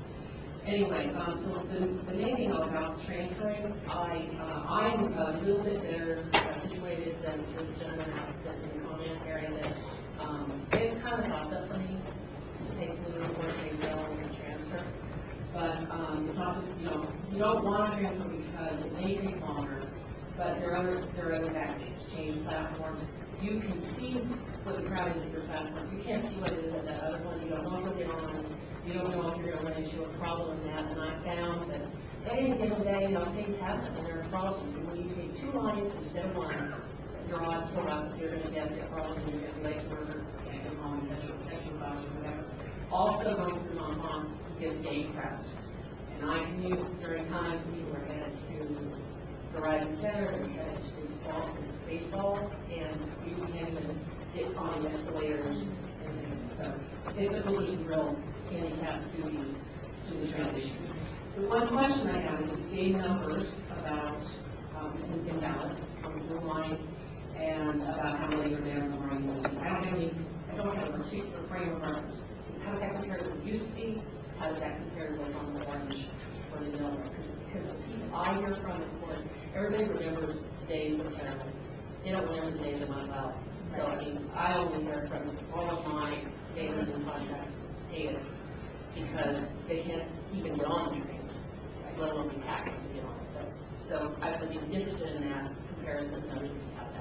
Anyway, um, the, the, the main thing about transferring, I, uh, I'm a little bit better uh, situated than the gentleman out in the comment area that, um, it's kind of a toss-up for me to take blue or take yellow and transfer. But, um, it's not just, you know, you don't want to transfer because it may take longer, but there are other, there are other tactics, change platforms. You can see what the crowd is at your platform. You can't see what it is at that other one. You don't know what they're on. You don't know if you're going to run into a problem in that. And I found that at any given day, you know, things happen and there are problems. And when you take two lines instead of one, your odds go up that you're going to get a problem and you're going to be late to work or can't get home, extra, extra class or whatever. Also going through Montmont to get game crowds. And I commute during times when people are headed to the Rising Center, they're headed to ball, baseball, and you can't even get on the escalators. And so it's a foolish real handicaps to the, to the transition. The one question I have is that you gave numbers about um, imbalance on the blue line and about how many are there in the morning. I don't have any, I don't have a particular frame of reference. How does that compare to what it used to be? How does that compare to what's on the orange or the yellow? Because, because the people I hear from, of course, everybody remembers the days of terrible. They don't remember the days of my life. So, I mean, I only hear from all of my neighbors and contacts hated because they can't even get on the trains, let alone be taxed to get on it. But, so I would be interested in that comparison of numbers if you have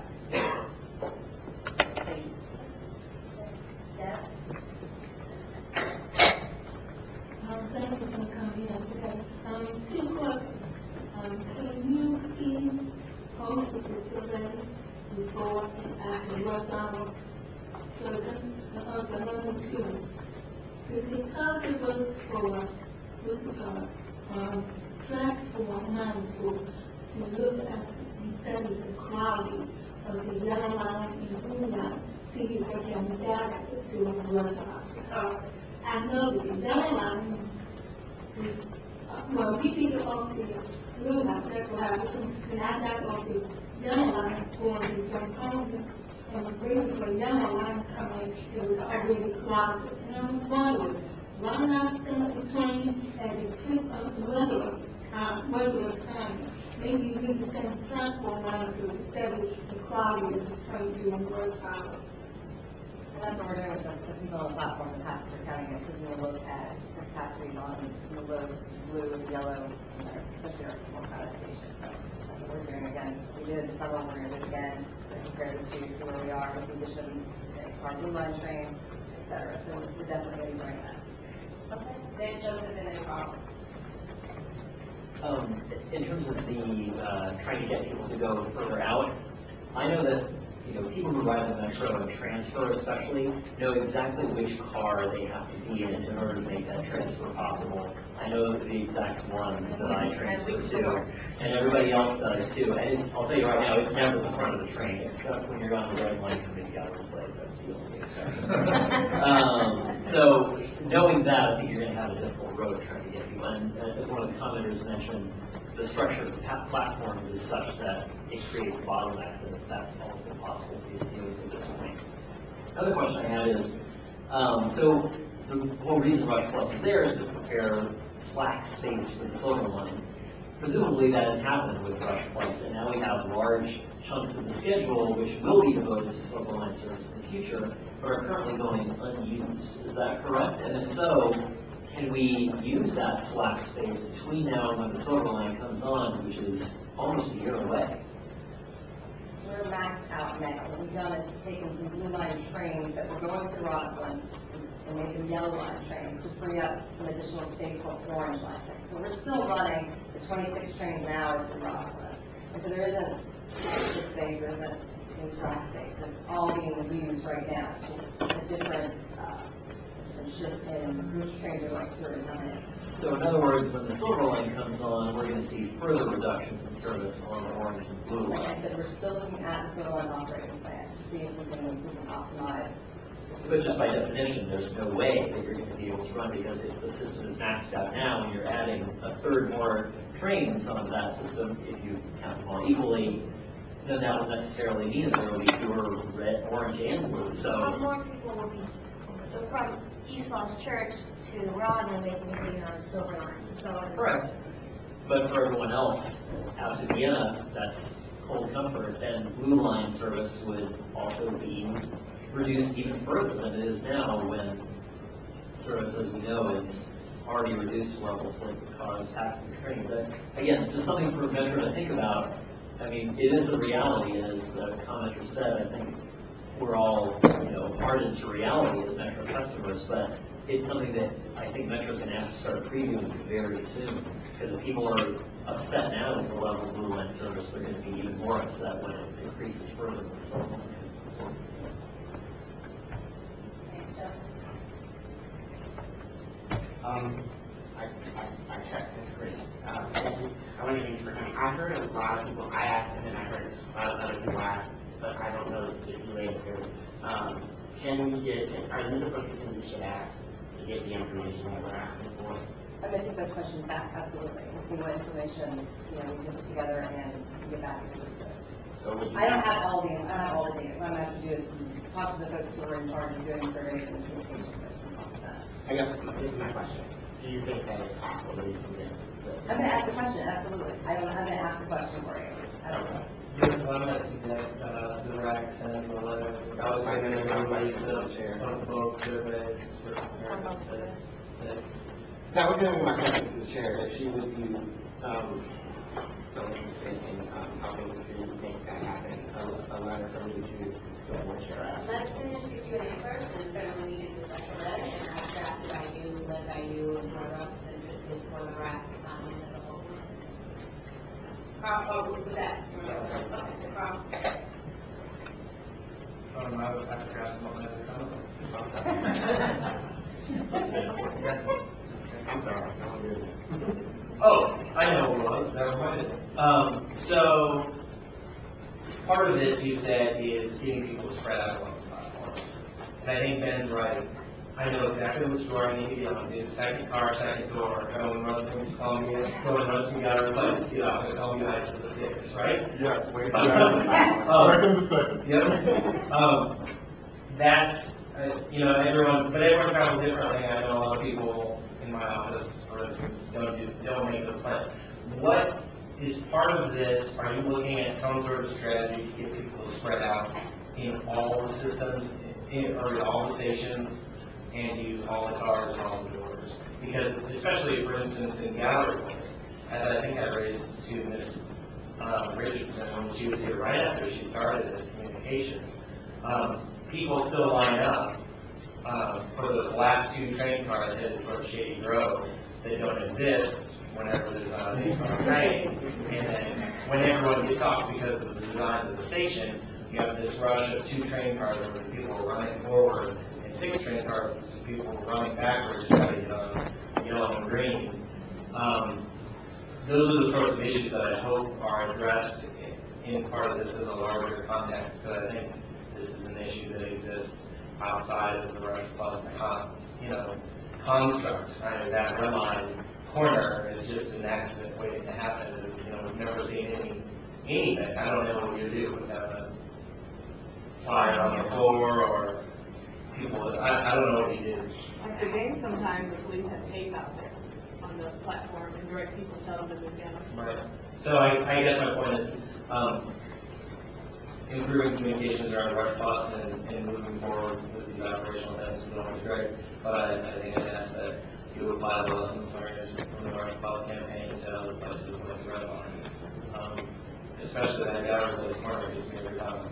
that. Thank you. Deb? supposed to participate before and after rush hour service, and also number two, is it possible for, with, uh, um, transport management to look at the study the quality of the yellow line and blue line, see if they can adapt it to a rush hour? Because I know that the yellow line is, uh, well, we need to off the blue line, that's what I was, and I got off the yellow line for the Franconia, and the bridge for yellow line coming, it was already clouded. And I was wondering, why not send the train at the two of the regular, uh, regular time? Maybe you need to send transport line to study the quality of the train during rush hour. And that's what we're doing with the, the people on the platform, the passengers counting it, taking a look at the capacity on the low, blue, and yellow, you know, especially our more crowded stations. So that's what we're doing again. We did it this summer, we're going to do it again, to compare the two, see where we are with the addition of our blue line train, et cetera. So we're definitely going to be doing that. Okay. Then Joseph and then Carl. Um, in terms of the, uh, trying to get people to go further out, I know that, you know, people who ride the metro and transfer especially know exactly which car they have to be in in order to make that transfer possible. I know the exact one that I transfer to, and everybody else does too. And it's, I'll tell you right now, it's never the front of the train, except when you're on the red line coming the other place. That's the only exception. um, so, knowing that, I think you're going to have a difficult road trying to get people. And uh, as one of the commenters mentioned, the structure of the platforms is such that it creates bottlenecks, and that's almost impossible for you to deal with at this point. Another question I had is, um, so the whole reason Rush Plus is there is to prepare slack space for the Silver Line. Presumably that has happened with Rush Plus, and now we have large chunks of the schedule which will be devoted to Silver Line service in the future, but are currently going unused. Is that correct? And if so, can we use that slack space between now and when the Silver Line comes on, which is almost a year away? We're maxed out now. What we've done is taken some blue line trains that were going through Rockland and made them yellow line trains to free up some additional space for orange line trains. So we're still running the twenty-six trains an hour through Rockland. And so there isn't extra space, there isn't any slack space. It's all being used right now. It's just a different, uh, shift in which trains are going through and coming in. So in other words, when the Silver Line comes on, we're going to see further reduction in service on the orange and blue Like I lines. said, we're still looking at the Silver Line operating plan to see if we can, we can optimize. But just by definition, there's no way that you're going to be able to run, because if the system is maxed out now and you're adding a third more trains onto that system, if you count them all equally, then that will necessarily mean that there will be fewer red, orange, and blue. But So, more people will be, so from East Falls Church to Rodman, they can be on Silver Line, so. correct. But for everyone else out to Vienna, that's cold comfort, and blue line service would also be reduced even further than it is now, when service, as we know, is already reduced to levels like the cars packed in trains. But again, it's just something for Metro to think about. I mean, it is the reality, as the commenter said. I think we're all, you know, hardened to reality as Metro customers, but it's something that I think Metro's going to have to start previewing very soon, because if people are upset now with the level of blue line service, they're going to be even more upset when it increases further with Silver Line. Um, I, I, I checked, that's great. Um, I want to thank you for coming. I heard a lot of people, I asked, and then I heard a lot of other people ask, but I don't know if you answered. Um, can we get, are you the person we should ask to get the information that we're asking for? I'm going to take those questions back, absolutely, and see what information, you know, we can put together and get back to you. So would you? I don't have all the, I don't have all the data. What I'm going to have to do is talk to the folks who are in charge of doing surveys and communication and talk to them. I guess, here's my question. Do you think that it's possible that we can get? I'm going to ask the question, absolutely. I don't, I'm going to ask the question for you. I don't know. Yes, I'm gonna suggest, uh, the R A C send a letter. That was my next question to the chair. On both surveys for comparison to, to That was going to be my question to the chair, that she would be, um, so interested in, um, helping to make that happen, a, a letter from you to the board chair. Let's finish the Q and A first, and certainly we can do special letter, and I'll draft it by you, led by you, and whoever else is interested for the rack, um, as a whole. Uh, oh, with that, okay, I I forgot some of my other comments. Oh, I know what it was, never mind. Um, so, part of this you said is getting people to spread out along the platforms. And I think Ben's right. I know exactly which door I need to get onto, second car, second door, going runs from Columbia, going runs from Gallery Place, you know, to Columbia Heights to the stairs, right? Yes, wait. Um, Second to second. Yep. Um, that's, uh, you know, everyone, but everyone travels differently. I know a lot of people in my office, for instance, don't do, don't make those plans. What is part of this? Are you looking at some sort of strategy to get people to spread out in all the systems, in, or in all the stations, and use all the cars and all the doors? Because especially, for instance, in Gallery Place, as I think I raised to Miz Um, Richardson, when she was here right after she started as communications, um, people still line up um, for those last two train cars headed towards Shady Grove that don't exist whenever there's not an eight-car train, and then when everyone gets off because of the design of the station, you have this rush of two train cars where people are running forward, and six train cars of people are running backwards trying to get on yellow and green. Um, Those are the sorts of issues that I hope are addressed in, in part of this as a larger context, because I think this is an issue that exists outside of the Rush Plus con, you know, construct. Right? That red line corner is just an accident waiting to happen. And, you know, we've never seen any anything. I don't know what you do with a flyer on the floor or people. I, I don't know what you do. At the game, sometimes the police have tape out there on the platform and direct people to tell them to get them. Right. So I, I guess my point is, um, improving communications around Rush Plus and, and moving forward with these operational things is always great. But I, I think I'd ask that you apply the lessons learned from the Rush Plus campaign to other places like the Red Line. Um, especially that Gallery Place corner gives me every time.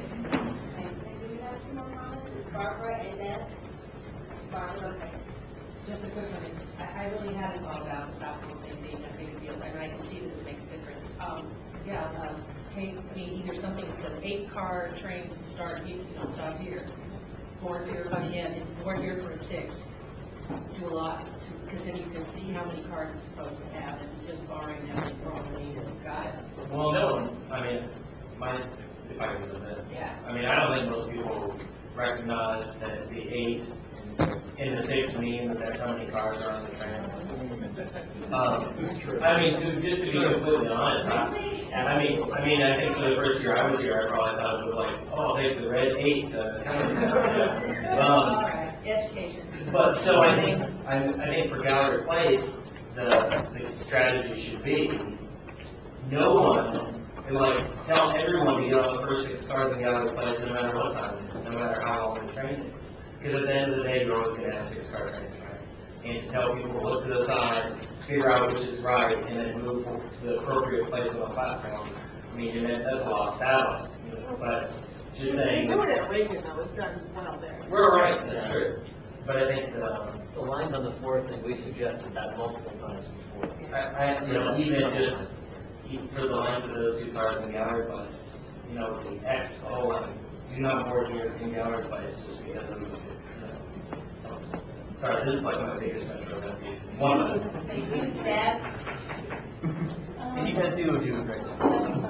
Barbara and then Barbara, okay. Just a quick one, I, I really hadn't thought about the platform thing being a big deal, and I can see that it makes a difference. Um, yeah, uh, take, I mean, either something that says eight car trains start, you know, stop here, board here, come in, and board here for a six. Do a lot, because then you can see how many cars it's supposed to have, and just barring having wrongly, got it. Well, no, I mean, my, if I can admit, Yeah. I mean, I don't think most people recognize that the eight and the six mean that that's how many cars are on the train. Um, I mean, to, just to be completely honest, I, I mean, I mean, I think for the first year I was here, I probably thought it was like, oh, I'll take the red eight to kind of, um, All right, education. but so I think, I, I think for Gallery Place, the, the strategy should be, no one, and like, tell everyone to get on the first six cars in Gallery Place no matter what time it is, no matter how long the train is. Because at the end of the day, you're always going to have six car trains, right? And to tell people to look to the side, figure out which is right, and then move to the appropriate place on the platform. I mean, and that- that's a lost battle, you know, but just saying. They do it at Reagan, though, it's done well there. We're right, that's true. But I think that, um, The lines on the fourth, and we suggested that multiple times before. I, I, you know, even just e- for the length of those two cars in Gallery Place, you know, the X, oh, line, do not board here in Gallery Place just because of, you know. Sorry, this is like my biggest metro event. One of them. Thank you, Dad. And you guys do do a great job.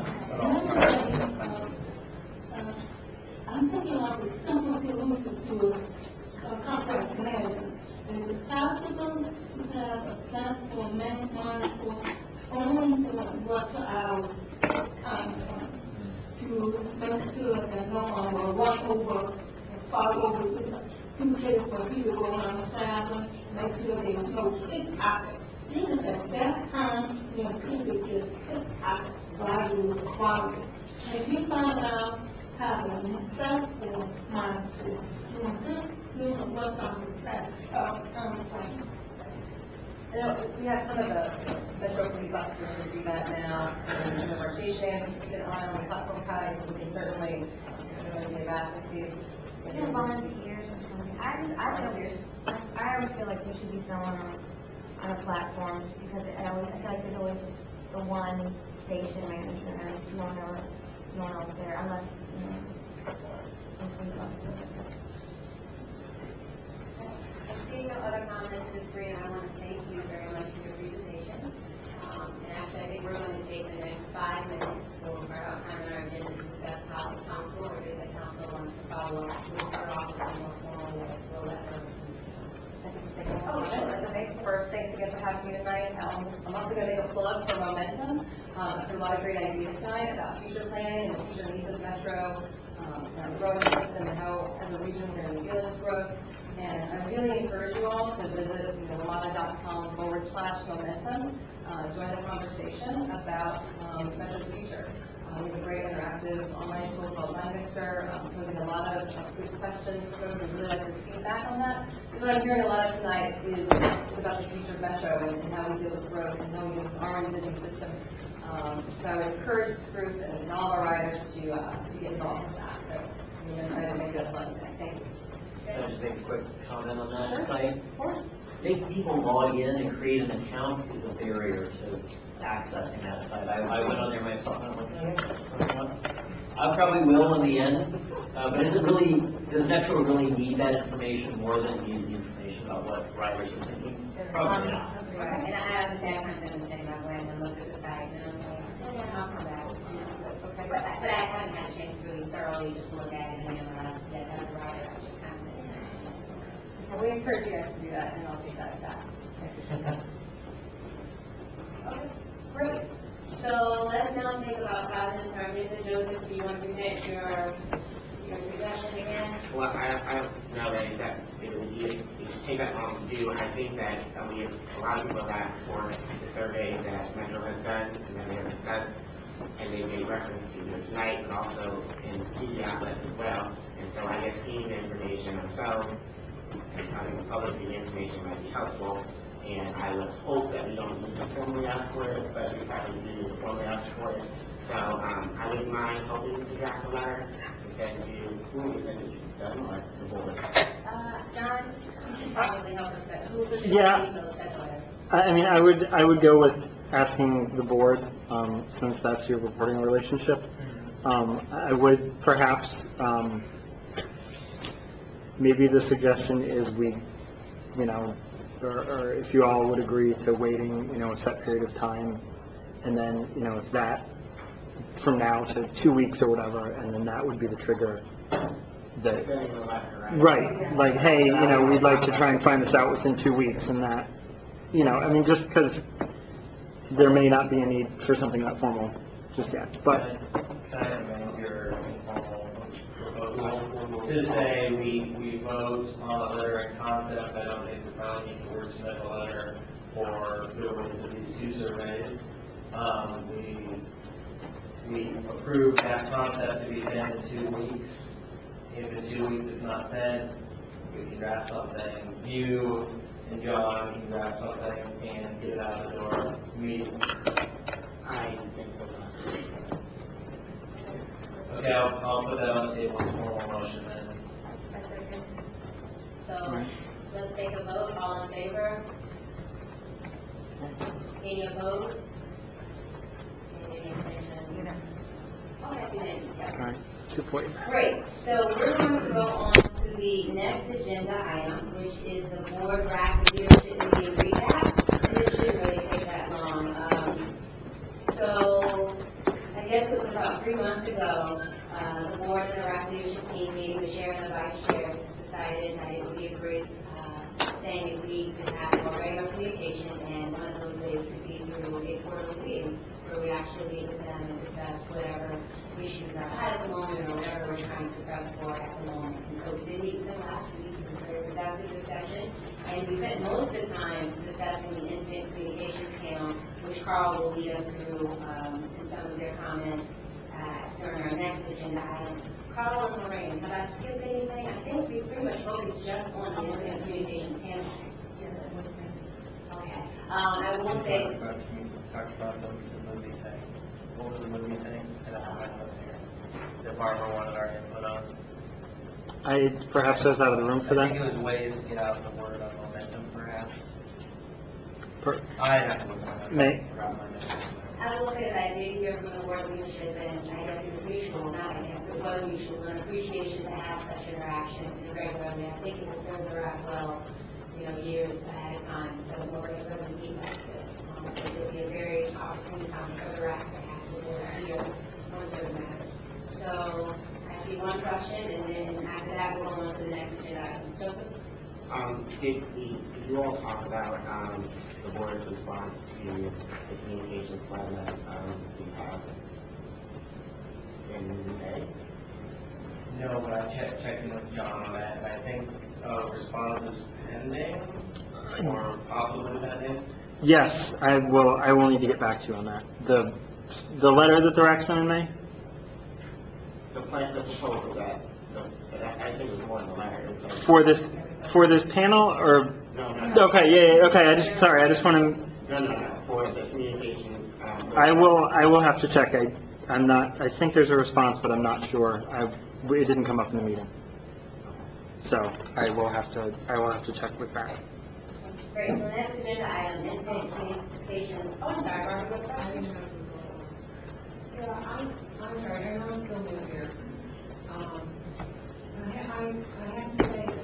I'm thinking of someone who wants to do a complex management. And it's possible to have a platform management for only what our time from to make sure that no one will run over and fall over to the two kids where people go around the travel, make sure they know this topic. This is the best time when people get this topic while you quality. If you find out how to respect the mindset, you know, this, you know, what's on the track of time. I know we have some of the Metro police officers who do that now, and some of our stations, get on the platform ties, we can certainly, certainly be asked to see. Even volunteers or something. I just, I don't, I I always feel like there should be someone on, on a platform, just because it always, I feel like there's always just the one station manager, and no one else, no one else there, unless, you know. Seeing no other comments, Miz Green, I want to thank you very much for your presentation. Um, and actually, I think we're going to take the next five minutes for our time on our agenda to discuss how the council or if the council wants to follow up with our office in more formal way. So let her. Oh, sure. That's okay. First, thanks again for having me tonight. Um, I'm also going to make a plug for Momentum. Um, I've heard a lot of great ideas tonight about future planning and the future needs of Metro, um, and our growing system and how, as a region, we're going to be dealing with growth. And I really encourage you all to visit, you know, ramada.com forward slash momentum. Uh, join the conversation about um, Metro's future. Uh, we have a great interactive online tool called Mind Mixer, um, posing a lot of uh, good questions for those who really like your feedback on that. So what I'm hearing a lot of tonight is about the future of Metro and, and how we deal with growth and how we deal with our individual system. Um, so I would encourage this group and, and all of our riders to, uh, to get involved with that. So I'm going to try to make it a fun thing. Thank you. Can I just make a quick comment on that Sure. site? Of course. Making people log in and create an account is a barrier to accessing that site. I, I went on there myself and I'm like, oh, yeah, that's something else. I probably will in the end, uh, but is it really, does Metro really need that information more than it needs the information about what riders are thinking? Probably not. Right, and I have the same kind of thing, I went and looked at the site, and I'm like, oh, yeah, I'll come back. Okay, but, I- but I haven't had a chance to really thoroughly just look at it, and then, uh, yeah, that's right, I just kind of. So we encourage you guys to do that, and I'll take that back. Okay, great. So let's now take about five minutes, our Mister Joseph, do you want to present your, your suggestion again? Well, I, I don't know that that it would be, it should take that long to do. I think that uh, we have, a lot of people have asked for the survey that Metro has done and that we have discussed, and they made reference to here tonight, but also in T V outlets as well. And so I guess seeing the information ourselves and telling the public the information might be helpful. And I would hope that we don't need to formally ask for it, but we probably do need to formally ask for it. So um, I wouldn't mind helping to draft a letter and send to who we send it to, them or the board. Uh, John, you should probably help us, but who should Yeah. be those that letter? I I mean, I would, I would go with asking the board, um, since that's your reporting relationship. Um, I would perhaps, um, maybe the suggestion is we, you know, or, or if you all would agree to waiting, you know, a set period of time, and then, you know, if that, from now to two weeks or whatever, and then that would be the trigger that, Sending a letter, right? right, like, hey, you know, we'd like to try and find this out within two weeks, and that, you know, I mean, just because there may not be a need for something that formal just yet, but, Can I amend your informal proposal to say we, we vote on a letter in concept? I don't think we probably need to wordsmith a letter for the release of these two surveys. Um, we, we approve that concept to be sent in two weeks. If in two weeks it's not sent, we can draft something. You and John can draft something and get it out the door. Me. I think we'll Okay, I'll, I'll put that on the table as a formal motion then. So, let's take a vote, all in favor? Any opposed? Any abstentions? Okay, unanimous, yeah. all right, two point. Great, so we're going to go on to the next agenda item, which is the board RAC leadership meeting recap, and it shouldn't really take that long. Um, so, I guess it was about three months ago, uh, the board and the RAC leadership team meeting, the chair and the vice chair decided that it would be a great, uh, thing if we could have more regular communication, and one of those ways could be through a quarterly meeting, where we actually meet with them and discuss whatever issues are high at the moment, or whatever we're trying to prep for at the moment. And so we did meet with them last week, it was a very productive discussion, and we spent most of the time discussing the incident communication panel, which Carl will lead us through, um, in some of their comments, uh, during our next agenda item. Carl and Lorraine, have I skipped anything? I think we pretty much focused just on the incident communication panel. Okay, um, I will say, Talked about, can you talk about the, the movie thing? What was the movie thing? I don't know, I was here. That Barbara wanted our input on. I, perhaps I was out of the room for I think it that. was ways to get out the word on momentum, perhaps. Per- I have to look at my May- notes about my notes. I will say that I did hear from the board leadership, and I guess it was mutual, not I guess it was mutual, an appreciation to have such interaction and regularly. I think it will serve the rec well, you know, years ahead of time, so we're able to meet like this. Um, it would be a very opportune time for the rec to have the board here on certain matters. So, I see one question, and then after that, we'll go on to the next agenda item. Joseph? Um, did, the, did you all talk about, um, the board's response to the communications plan that, um, we passed in May? No, but I checked, checked in with John on that, and I think, uh, response is pending, or possibly pending. Yes, I will, I will need to get back to you on that. The, the letter that the rec sent in May? The plan, the proposal that, the, I, I think it was more in the letter. It was- For this, for this panel, or? No, no, no. Okay, yeah, yeah, okay, I just, sorry, I just want to, No, no, no, for the communications, um. I will, I will have to check. I, I'm not, I think there's a response, but I'm not sure. I, it didn't come up in the meeting. So, I will have to, I will have to check with that. Great, so the next agenda item, incident communications. Oh, I'm sorry, Barbara, what I about you? didn't know. Yeah, I'm, I'm sorry, I know I'm still new here. Um, I, I, I have to say that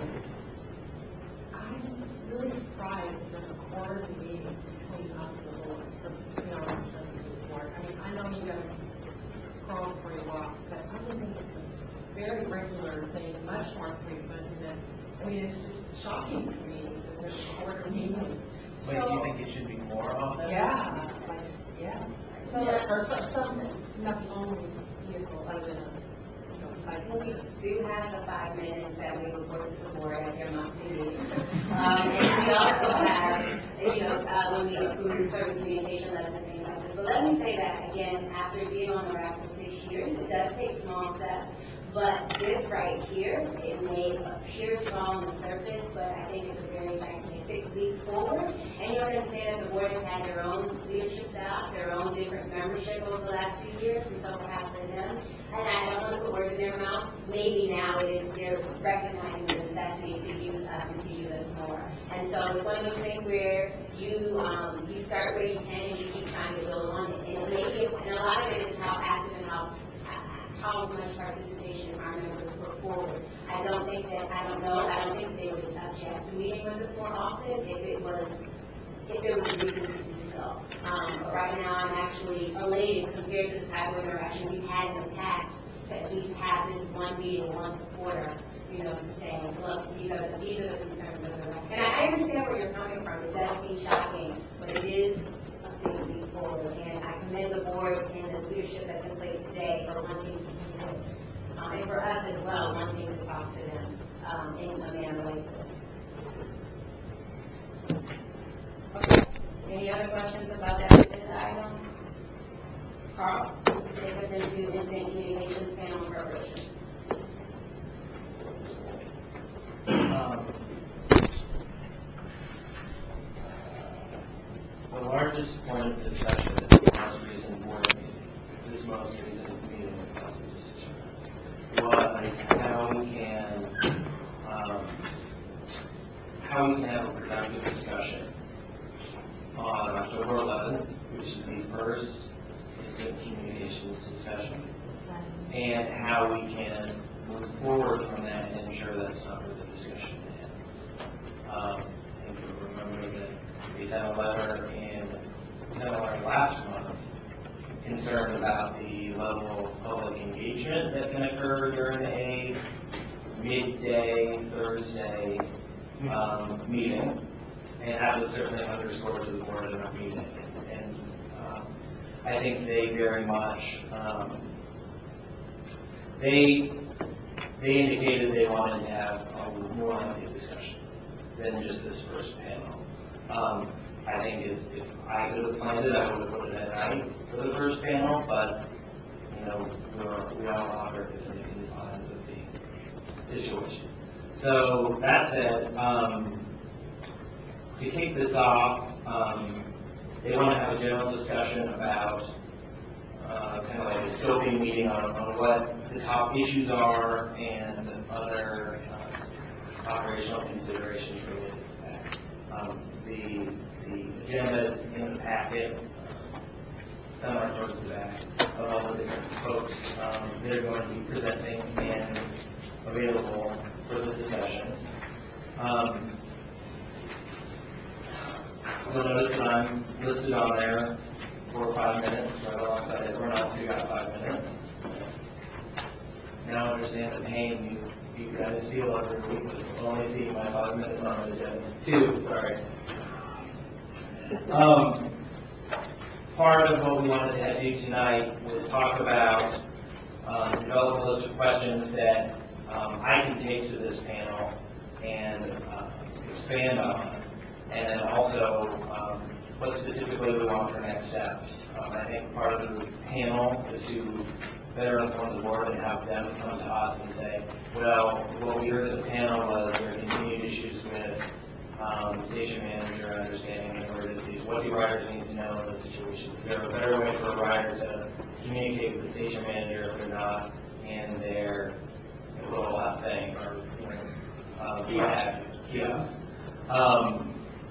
I'm really surprised that there's a quarterly meeting between us and the board, the, you know, the board. I mean, I know you guys crawl for a walk, but I would think it's a very regular thing, much more frequent than, I mean, it's just shocking to me that there's a quarterly meeting. Wait, do you think it should be more often? Yeah, like, yeah. So Yeah, let's- or so- something, not the only vehicle other than a, you know, like. We do have the five minutes that we report to the board at their monthly meeting. Um, and we also have, you know, uh, when we approve certain communication letters and things like this. But let me say that, again, after being on the rack for six years, it does take small steps. But this right here, it may appear small on the surface, but I think it's a very gigantic leap forward. And you understand that the board has had their own leadership staff, their own different membership over the last few years, and so perhaps for them, and I don't want to put words in their mouth, maybe now it is, they're recognizing the necessity to use us and to use us more. And so it's one of those things where you, um, you start where you can and you keep trying to build on it. And maybe, and a lot of it is how active and how how much participation our members put forward. I don't think that, I don't know, I don't think they would object to meeting with us more often if it was, if there was a reason to do so. Um, but right now, I'm actually elated compared to the type of interaction we've had in the past to at least have this one meeting once a quarter, you know, to say, look, these are the, these are the concerns of the rec. And I I understand where you're coming from. It does seem shocking, but it is a big leap forward. And I commend the board and the leadership that's in place today for wanting to do this. Um, and for us as well, wanting to talk to them, um, in a manner like this. Okay. Any other questions about that agenda item? Carl, take us into instant communications panel preparation. Um, The largest point of discussion at the most recent board meeting, this most recent meeting of the council decision, was how we can, um, how we can have a productive discussion on October eleventh, which is the first instant communications discussion, and how we can move forward from that and ensure that's not where the discussion ends. Um, I think you remember that we sent a letter in, we sent a letter last month concerned about the level of public engagement that can occur during a midday Thursday um, meeting, and that was certainly underscored to the board in our meeting. And um, I think they very much, um, they they indicated they wanted to have a more lengthy discussion than just this first panel. Um, I think if, if I could have planned it, I would have put it at night for the first panel, but, you know, we're, we all operate in the confines of the situation. So, that said, um, to kick this off, um, they want to have a general discussion about uh, kind of like a scoping meeting on, on what the top issues are and other uh, operational considerations related to that. Um, the, the agenda in the packet semi towards the back of all the different folks um, that are going to be presenting and available for the discussion. Um, You'll notice that I'm listed on there for five minutes, right alongside everyone else who got five minutes. Now I understand the pain you, you guys feel every week with only seeing my five minutes on the agenda. Two, sorry. Um, part of what we wanted to do tonight was talk about, um, develop a list of questions that um, I can take to this panel and uh, expand on. And then also, um, what specifically we want for next steps. Um, I think part of the panel is to better inform the board and have them come to us and say, well, what we heard at the panel was there are continued issues with um, station manager understanding and emergencies. What do riders need to know in those situations? Is there a better way for a rider to communicate with the station manager if they're not in their little uh, thing or, you know, uh, kiosk? kiosk. Um,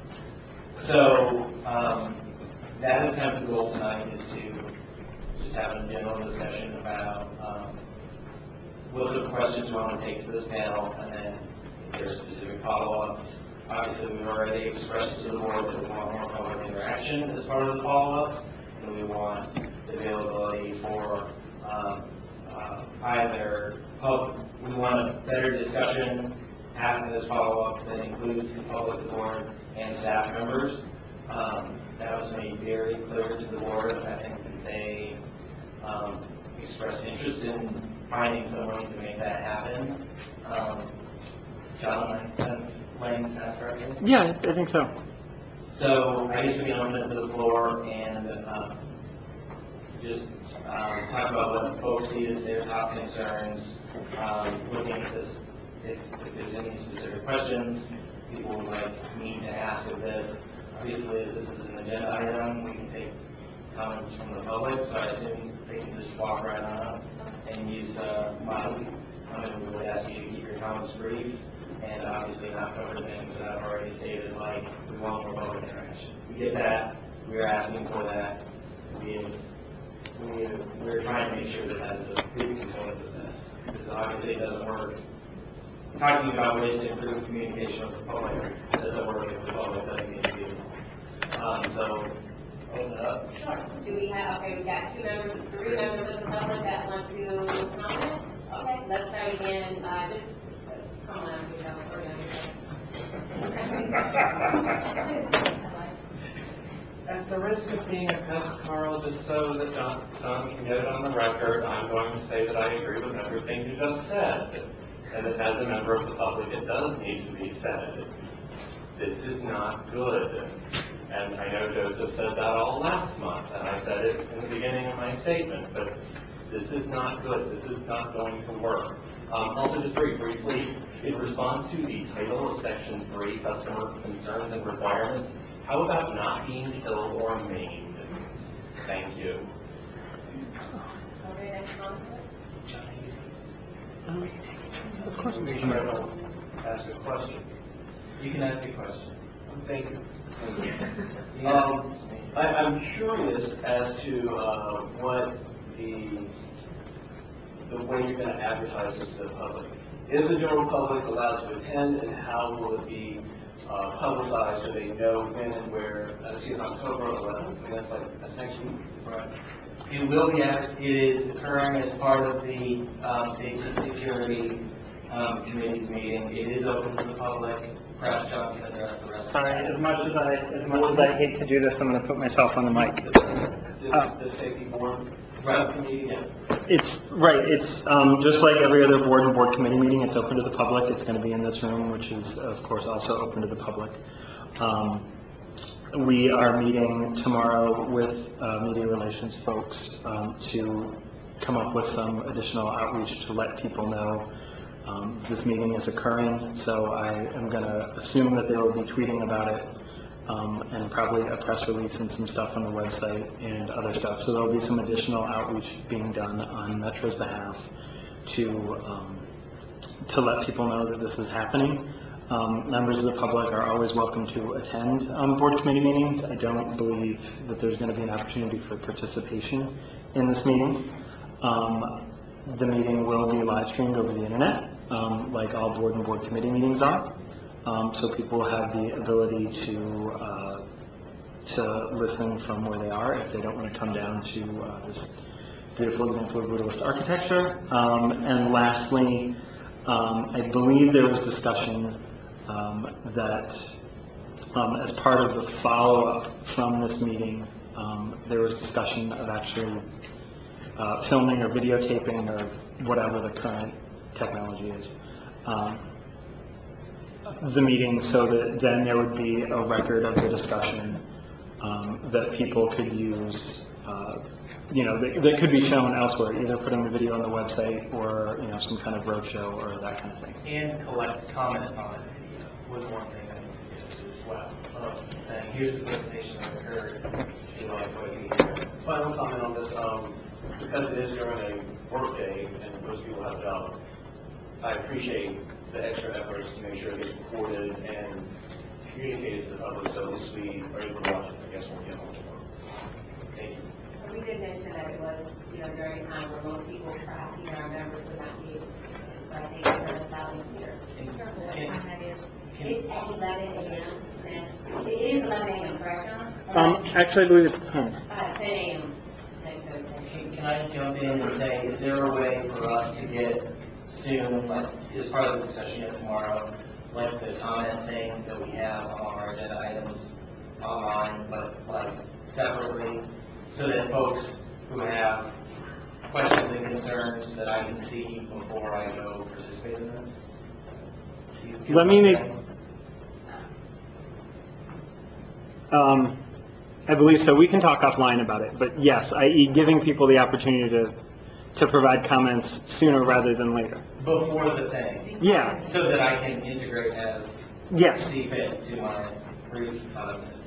So, um, that is kind of the goal tonight, is to just have a general discussion about, um, what sort of questions we want to take to this panel, and then if there are specific follow-ups. Obviously, we've already expressed to the board that we want more public interaction as part of the follow-ups, and we want the availability for, um, uh, either, pub- we want a better discussion after this follow-up that includes the public, the board, and staff members. Um, that was made very clear to the board. I think that they um, expressed interest in finding someone to make that happen. Um, John, I kind of laying that correctly? Yeah, I think so. So I guess we can open it to the floor and um, just um, talk about what folks see as their top concerns, um, looking at this, if, if there's any specific questions people would like me to ask of this. Obviously, if this is an agenda item, we can take comments from the public, so I assume they can just walk right on up and use the mic. I mean, we would ask you to keep your comments brief and obviously not cover things that I've already stated, like we want more public interaction. We get that. We're asking for that. We, we, we're trying to make sure that that is a big component of this, because obviously it doesn't work. Talking about ways to improve communication with the public doesn't work if the public doesn't get to be. Um, so, open it up. Sure. Do we have, okay, we've got two members, three members of the public that want to comment? Okay, let's start again. Uh, just, come on up, Michelle, or At the risk of being a pest, Carl, just so that John, John can get it on the record, I'm going to say that I agree with everything you just said. And that as a member of the public, it does need to be said. This is not good. And I know Joseph said that all last month, and I said it in the beginning of my statement, but this is not good. This is not going to work. Um, also, just very briefly, in response to the title of Section three, Customer Concerns and Requirements, how about not being killed or maimed? Thank you. Okay, next comment. Of course. You might want to ask a question. You can ask a question. Thank you. Um, I, I'm curious as to uh, what the the way you're going to advertise this to the public. Is the general public allowed to attend, and how will it be uh, publicized so they know when and where? I see it's October eleventh, and that's like that's next week. Right. It will be, it is occurring as part of the um, Safety and Security um, Committee's meeting. It is open to the public. Perhaps John can address the rest. Sorry, as much as I, as much as I hate to do this, I'm going to put myself on the mic. The, Uh, the safety board Right. committee. Yeah. It's, right, it's, um, just like every other board and board committee meeting, it's open to the public. It's going to be in this room, which is, of course, also open to the public. Um, we are meeting tomorrow with, uh, media relations folks, um, to come up with some additional outreach to let people know, um, this meeting is occurring. So I am going to assume that they will be tweeting about it. Um, and probably a press release and some stuff on the website and other stuff. So there'll be some additional outreach being done on Metro's behalf to um, to let people know that this is happening. Um, members of the public are always welcome to attend um, board committee meetings. I don't believe that there's going to be an opportunity for participation in this meeting. Um, the meeting will be live streamed over the internet, um, like all board and board committee meetings are. Um, so people will have the ability to uh, to listen from where they are if they don't want to come down to uh, this beautiful example of brutalist architecture. Um, and lastly, um, I believe there was discussion um, that um, as part of the follow-up from this meeting, um, there was discussion of actually uh, filming or videotaping or whatever the current technology is, um, the meeting, so that then there would be a record of the discussion um, that people could use, uh, you know, that, that could be shown elsewhere, either putting the video on the website or, you know, some kind of roadshow or that kind of thing. And collect comments on it was one thing that was suggested as well. Um, saying, here's the presentation that occurred, do you like what you hear? Final comment on this, um, because it is during a work day and most people have jobs, I appreciate the extra efforts to make sure it gets recorded and communicated to the public, so at least we are able to watch it, I guess, when we get home tomorrow. Thank you. And we did mention that it was, you know, during a time where most people, perhaps even our members, would not be able to. So I think it's a value here. In terms of what time that is, it's at eleven a m and it is eleven a m, correct, John? Um, actually, I believe it's ten. Uh, ten a m Can, can I jump in and say, is there a way for us to get soon, like, as part of the discussion yet tomorrow, like the comment thing that we have on our agenda items online, but like separately, so that folks who have questions and concerns that I can see before I go participate in this? Do you get Let what me I'm make, saying? um, I believe so. We can talk offline about it, but yes, that is giving people the opportunity to, to provide comments sooner rather than later. Before the thing? Yeah. So that I can integrate as Yes. see fit to my brief five minutes.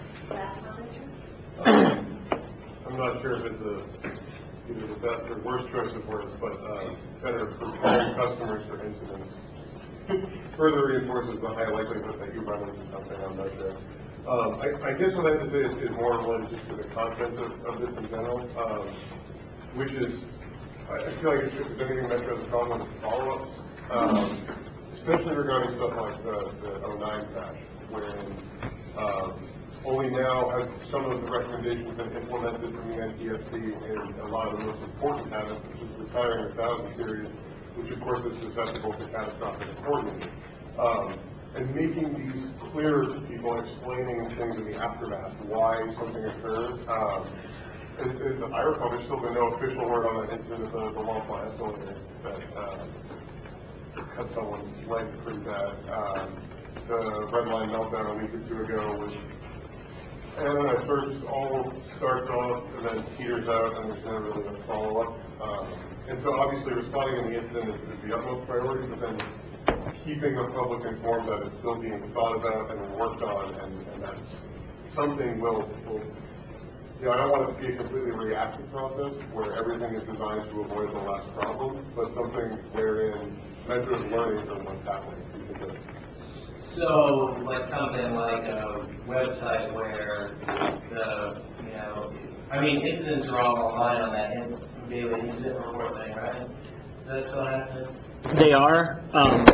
I'm not sure if it's a, either the best or worst choice of words, but uh, better for calling customers for incidents. Further reinforces the high likelihood that you run into something, I'm not sure. Um, I, I guess what I have to say is, is more related just to the content of, of this in general, um, which is, I, I feel like it should, if anything, Metro has a problem with follow-ups, um, especially regarding stuff like the, the oh nine crash, wherein um, only now have some of the recommendations been implemented from the N T S B in a lot of the most important habits, which is retiring a thousand series, which of course is susceptible to catastrophic reporting. Um, and making these clearer to people, explaining things in the aftermath, why something occurred. Um, it, it, I recall there's still been no official word on that incident of the, the Wampler escalator that uh, cut someone's leg pretty bad. Um, the red line meltdown a week or two ago was, and at first all starts off and then peters out and there's never really a follow-up. Um, and so obviously responding in the incident is, is the utmost priority, but then keeping the public informed that it's still being thought about and worked on, and, and that something will, will, you know, I don't want it to be a completely reactive process where everything is designed to avoid the last problem, but something wherein Metro is learning from what's happening. Because So, like something like a website where the, you know, I mean, incidents are all online on that in- daily incident report thing, right? Is that still happening? They are, um,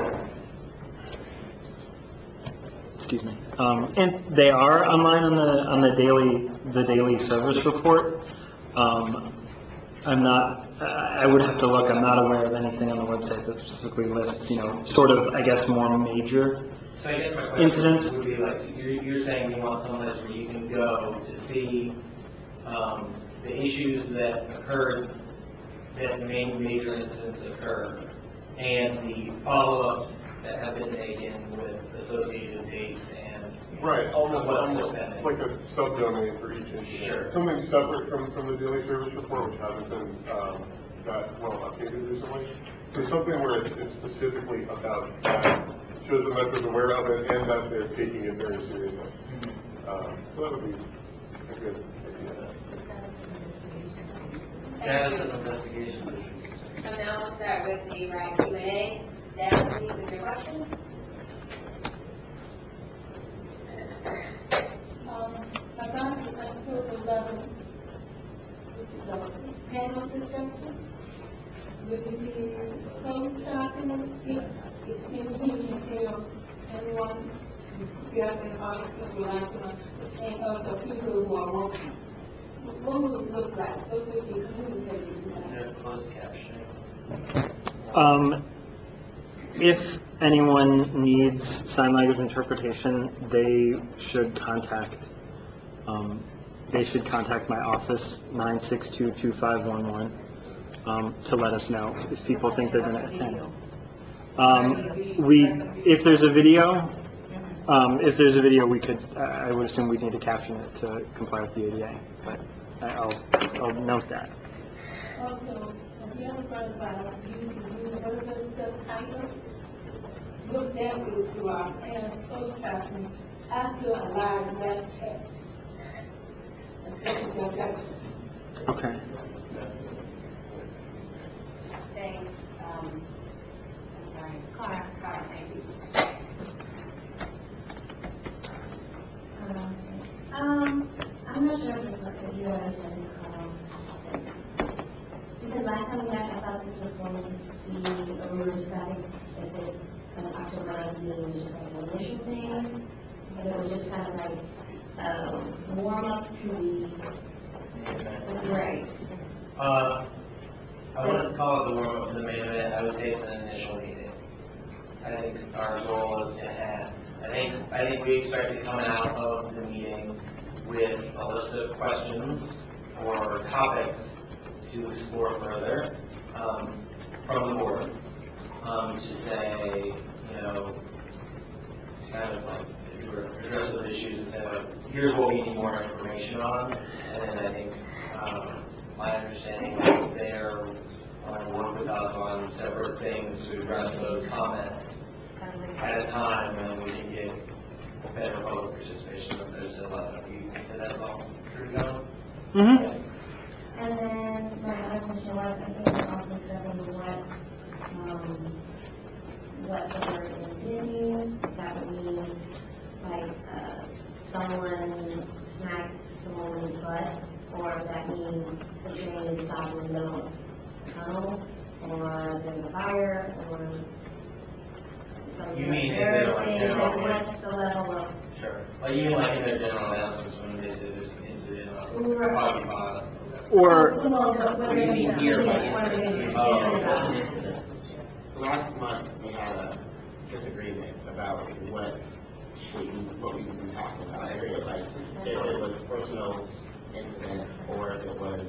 excuse me, um, and they are online on the, on the daily, the daily service report. Um, I'm not, I I would have to look, I'm not aware of anything on the website that specifically lists, you know, sort of, I guess, more major So I guess my question incidents. would be like, you're, you're saying you want someplace where you can go to see, um, the issues that occurred, that made major incidents occur, and the follow-ups that have been taken with associated dates and. Right, almost, what's almost happening. like a subdomain for each incident. Sure. Something separate from, from the daily service report, which hasn't been um, that well updated recently. So something where it's, it's specifically about that, shows the Metro's aware of it and that they're taking it very seriously. Um, so that would be a good idea. Status of investigation. So now we'll start with the right Q and A. Deb, please, with your questions. discussion? Would it be closed document, if, if anything you feel anyone, if you have any comments, if you like to, and of the people who are working? What would it look like? What would be communicated? Is there a closed captioning? Um, if anyone needs sign language interpretation, they should contact, um, they should contact my office, nine six two, two five one one, um, to let us know if people think they're gonna attend. Um, we, if there's a video, um, if there's a video, we could, I I would assume we'd need to caption it to comply with the A D A, but I- I'll, I'll note that. Also, have you ever thought about using universal subtitle? Look that way to our and closed captioning after a live webcast. Okay. Thanks, um, I'm sorry, Clara, Clara, thank you. Um, I'm not sure if this was, if you guys had this call. Because last time we met, I thought this was going to be, or we were discussing if this, kind of October meeting was just like an initial thing, and it was just kind of like, uh, warm up to the, right. Uh, I wouldn't call it the warm up to the main event, I would say it's an initial meeting. I think our goal is to have, I think, I think we expect to come out of the meeting with a list of questions or topics to explore further, um, from the board. Um, to say, you know, kind of like, address those issues and say, like, here's what we need more information on, and then I think, um, my understanding is they're going to work with us on separate things to address those comments at a time when we can get better public participation if there's a lot of you. So that's all true, though? Mm-hmm. And then my other question was, I think it also said on what, um, what the word incident means. That would mean, like, uh, someone smacked someone's butt, or that means the train is stopped in the middle of the tunnel, or there's a fire, or You mean if they're like general? Like, what's the level of? Sure. Like, you mean like in their general announcements when they say there's an incident on Right. Foggy Bottom? Or, Well, what What do you mean here by incident? Oh, incident. Last month, we had a disagreement about what we, what we would be talking about. If it was like, if it was a personal incident, or if it was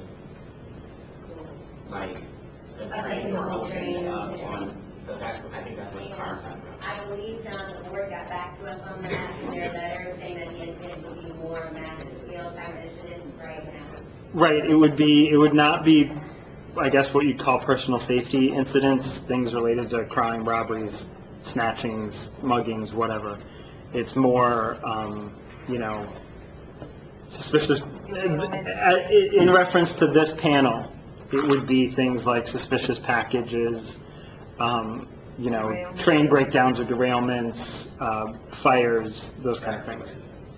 like a train or opening up on, so that's, I think that's what the car talking about. I believe, John, the board got back to us on that in their letter, saying that the incident would be more massive scale type incidents right now. right, it would be, it would not be, I guess, what you'd call personal safety incidents, things related to crime, robberies, snatchings, muggings, whatever. It's more, um, you know, suspicious, in reference to this panel, it would be things like suspicious packages, um, you know, train breakdowns or derailments, uh, fires, those kind of things.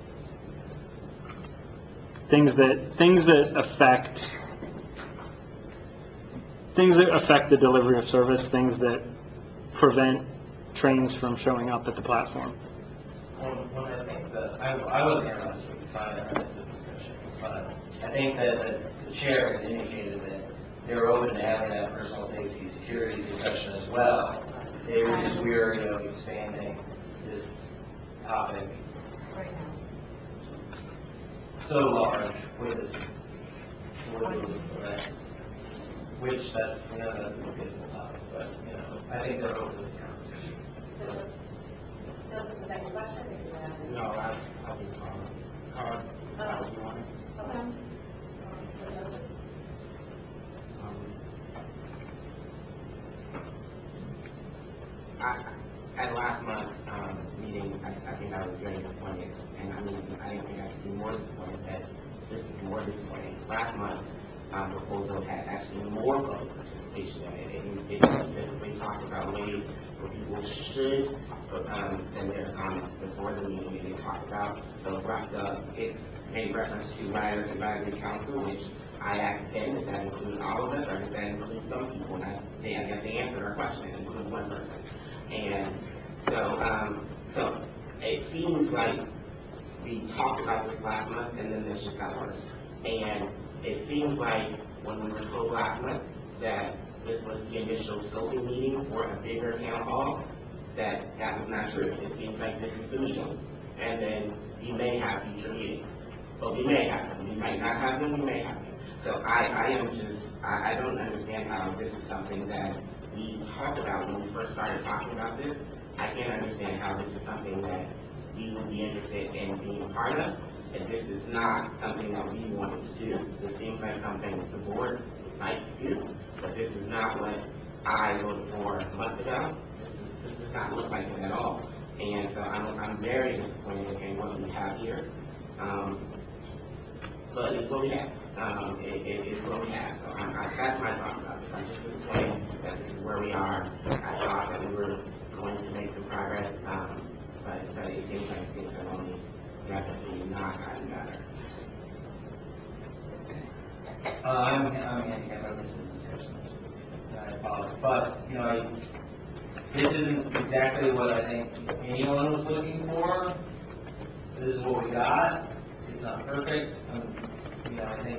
Things that, things that affect, things that affect the delivery of service, things that prevent trains from showing up at the platform. Well, well, I think that, I, I wasn't here last week, so I missed this discussion, but I think that the, the chair had indicated that they were open to having that personal safety security discussion as well. They were just weary of expanding this topic so large with this, with this event, which that's, you know, that's a debatable topic, but, you know, I think they're open to the conversation. Joseph, the second question, if you have any. No, that's probably car. Car, that would be one. Okay. Um, I, at last month's, um, meeting, I, I think I was very disappointed, and I mean, I didn't think I could be more disappointed, but this is more disappointing. Last month, um, proposal had actually more public participation in it. It, it specifically talked about ways where people should, um, send their comments before the meeting, and it talked about the, the, it made reference to Riders Advisory Council, which I I asked ten, did that include all of us, or did that include some people? And I, they, I guess they answered our question, it included one person. And so, um, so it seems like we talked about this last month, and then this just got worse. And it seems like when we were told last month that this was the initial scoping meeting for a bigger town hall, that that was not true. It seems like this is the meeting, and then we may have future meetings. But we may have them. We might not have them. We may have them. So I, I am just, I, I don't understand how this is something that we talked about when we first started talking about this. I can't understand how this is something that we would be interested in being a part of. And this is not something that we wanted to do. This seems like something the board would like to do, but this is not what I voted for months ago. This does not look like it at all. And so I'm, I'm very disappointed in what we have here. Um, but it's what we have. Um, it, it, it's what we have. So I'm, I, that's my thought about this. I'm just disappointed that this is where we are. I thought that we were going to make some progress, um, but, but it seems like things have only definitely not gotten better. Uh, I'm, I'm handicapped, I was in discussions, I apologize, but, you know, I, this isn't exactly what I think anyone was looking for. This is what we got. It's not perfect. Um, you know, I think,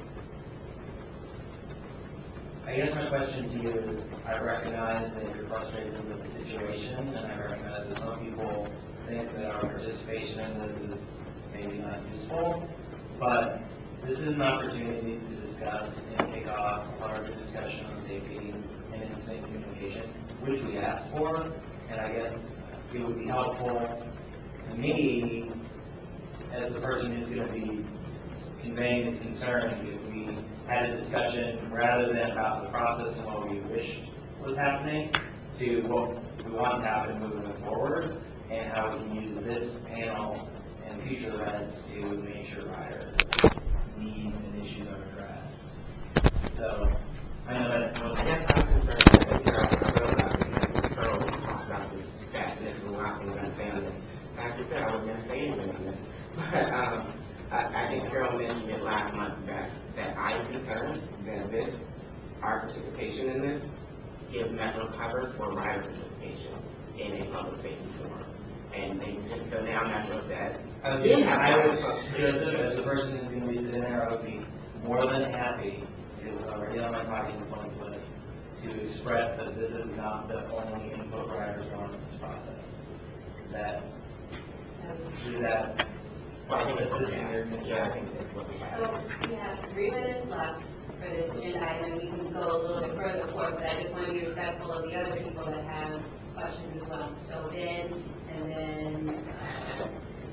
I guess my question to you is, I recognize that you're frustrated with the situation, and I recognize that some people think that our participation in this is maybe not useful, but this is an opportunity to discuss and kick off a larger discussion on safety and incident communication, which we asked for, and I guess it would be helpful to me, as the person who's going to be conveying these concerns, if we had a discussion rather than about the process and what we wished was happening, to what we want to happen moving forward, and how we can use this panel and future events to make sure riders' needs and issues are addressed. So, I know that. I guess I'm concerned that Carol, I wrote about this, and Carol was talking about this fast, and this is the last thing I'm going to say on this. As you said, I wasn't going to say anything on this. But um, I, I think Carol mentioned it last month that, that I am concerned that this, our participation in this, gives Metro cover for rider participation in a public safety forum. And, and so now Metro says, Again, I would, Joseph, as the person who's going to be sitting there, I would be more than happy, because it's already on my talking point list, to express that this is not the only input riders want in this process. That, do that. Well, I think it's what we have. Yeah, I think that's what we have. So we have three minutes left for this agenda item, and we can go a little bit further forward, but I just want to be respectful of the other people that have questions as well. So Ben, and then, uh,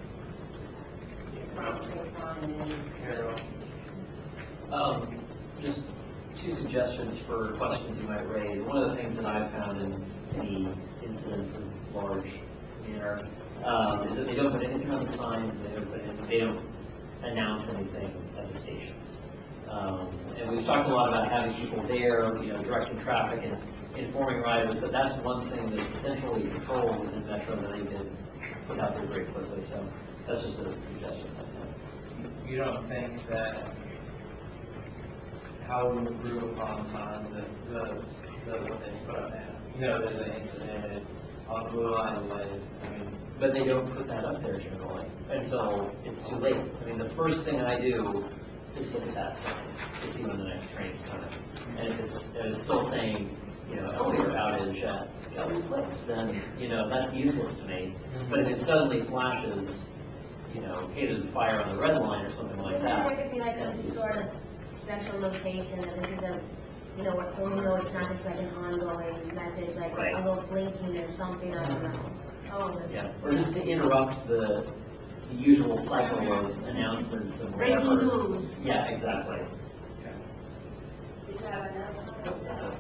Ron, and then Carol. Um, just two suggestions for questions you might raise. One of the things that I've found in any incidents of large manner um, is that they don't put anything on the sign, they don't, put in, they don't announce anything at the stations. Um, and we've talked a lot about having people there, you know, directing traffic and informing riders, but that's one thing that's centrally controlled within Metro that they can put out there very quickly. So that's just a suggestion. You don't think that how we improve upon time the, the, the what they put up now? You know, there's an incident on the blue line delays. I mean, but they don't put that up there generally until it's too late. I mean, the first thing I do is look at that sign to see when the next train's coming. And if it's, if it's still saying, you know, elevator outage at Kelly Place, then, you know, that's useless to me. Mm-hmm. But if it suddenly flashes, you know, hey, there's a fire on the red line or something like that. There could be like some sort of special location that this is a, you know, what, so we know it's not just like an ongoing message, like right. a little blinking or something, I don't know. Oh, yeah, or just to interrupt the, the usual cycle of announcements and whatever. Breaking news. Yeah, exactly. did you have another?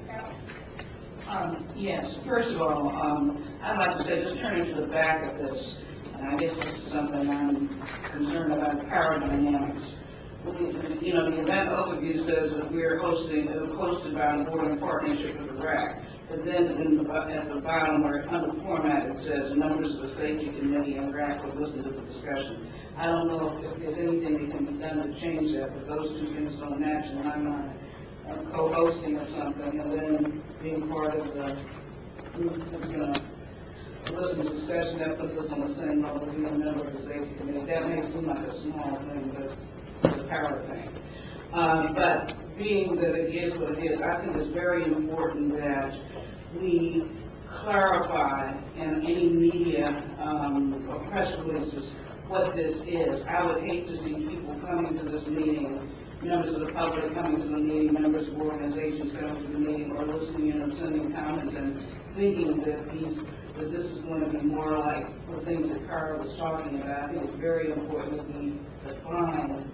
Um, yes, first of all, um, I'd like to say, just turning to the back of this, and I guess this is something I'm concerned about, power dynamics. We, you know, the event overview says that we're hosting, it was hosted by the board in partnership with the R A C. But then in the, bo- at the bottom where under format, it says members of the safety committee interact with, listen to the discussion. I don't know if there's anything that can be done to change that, but those two things don't match in my mind. Uh, co-hosting or something, and then being part of the group that's gonna listen to discussion, that puts us on the same level, being a member of the safety committee. That may seem like a small thing, but it's a power thing. Um, but being that it is what it is, I think it's very important that we clarify in any media um, or press releases what this is. I would hate to see people coming to this meeting, members of the public coming to the meeting, members of organizations coming to the meeting, or listening in or sending comments and thinking that these that this is going to be more like the things that Carl was talking about. I think it's very important that we define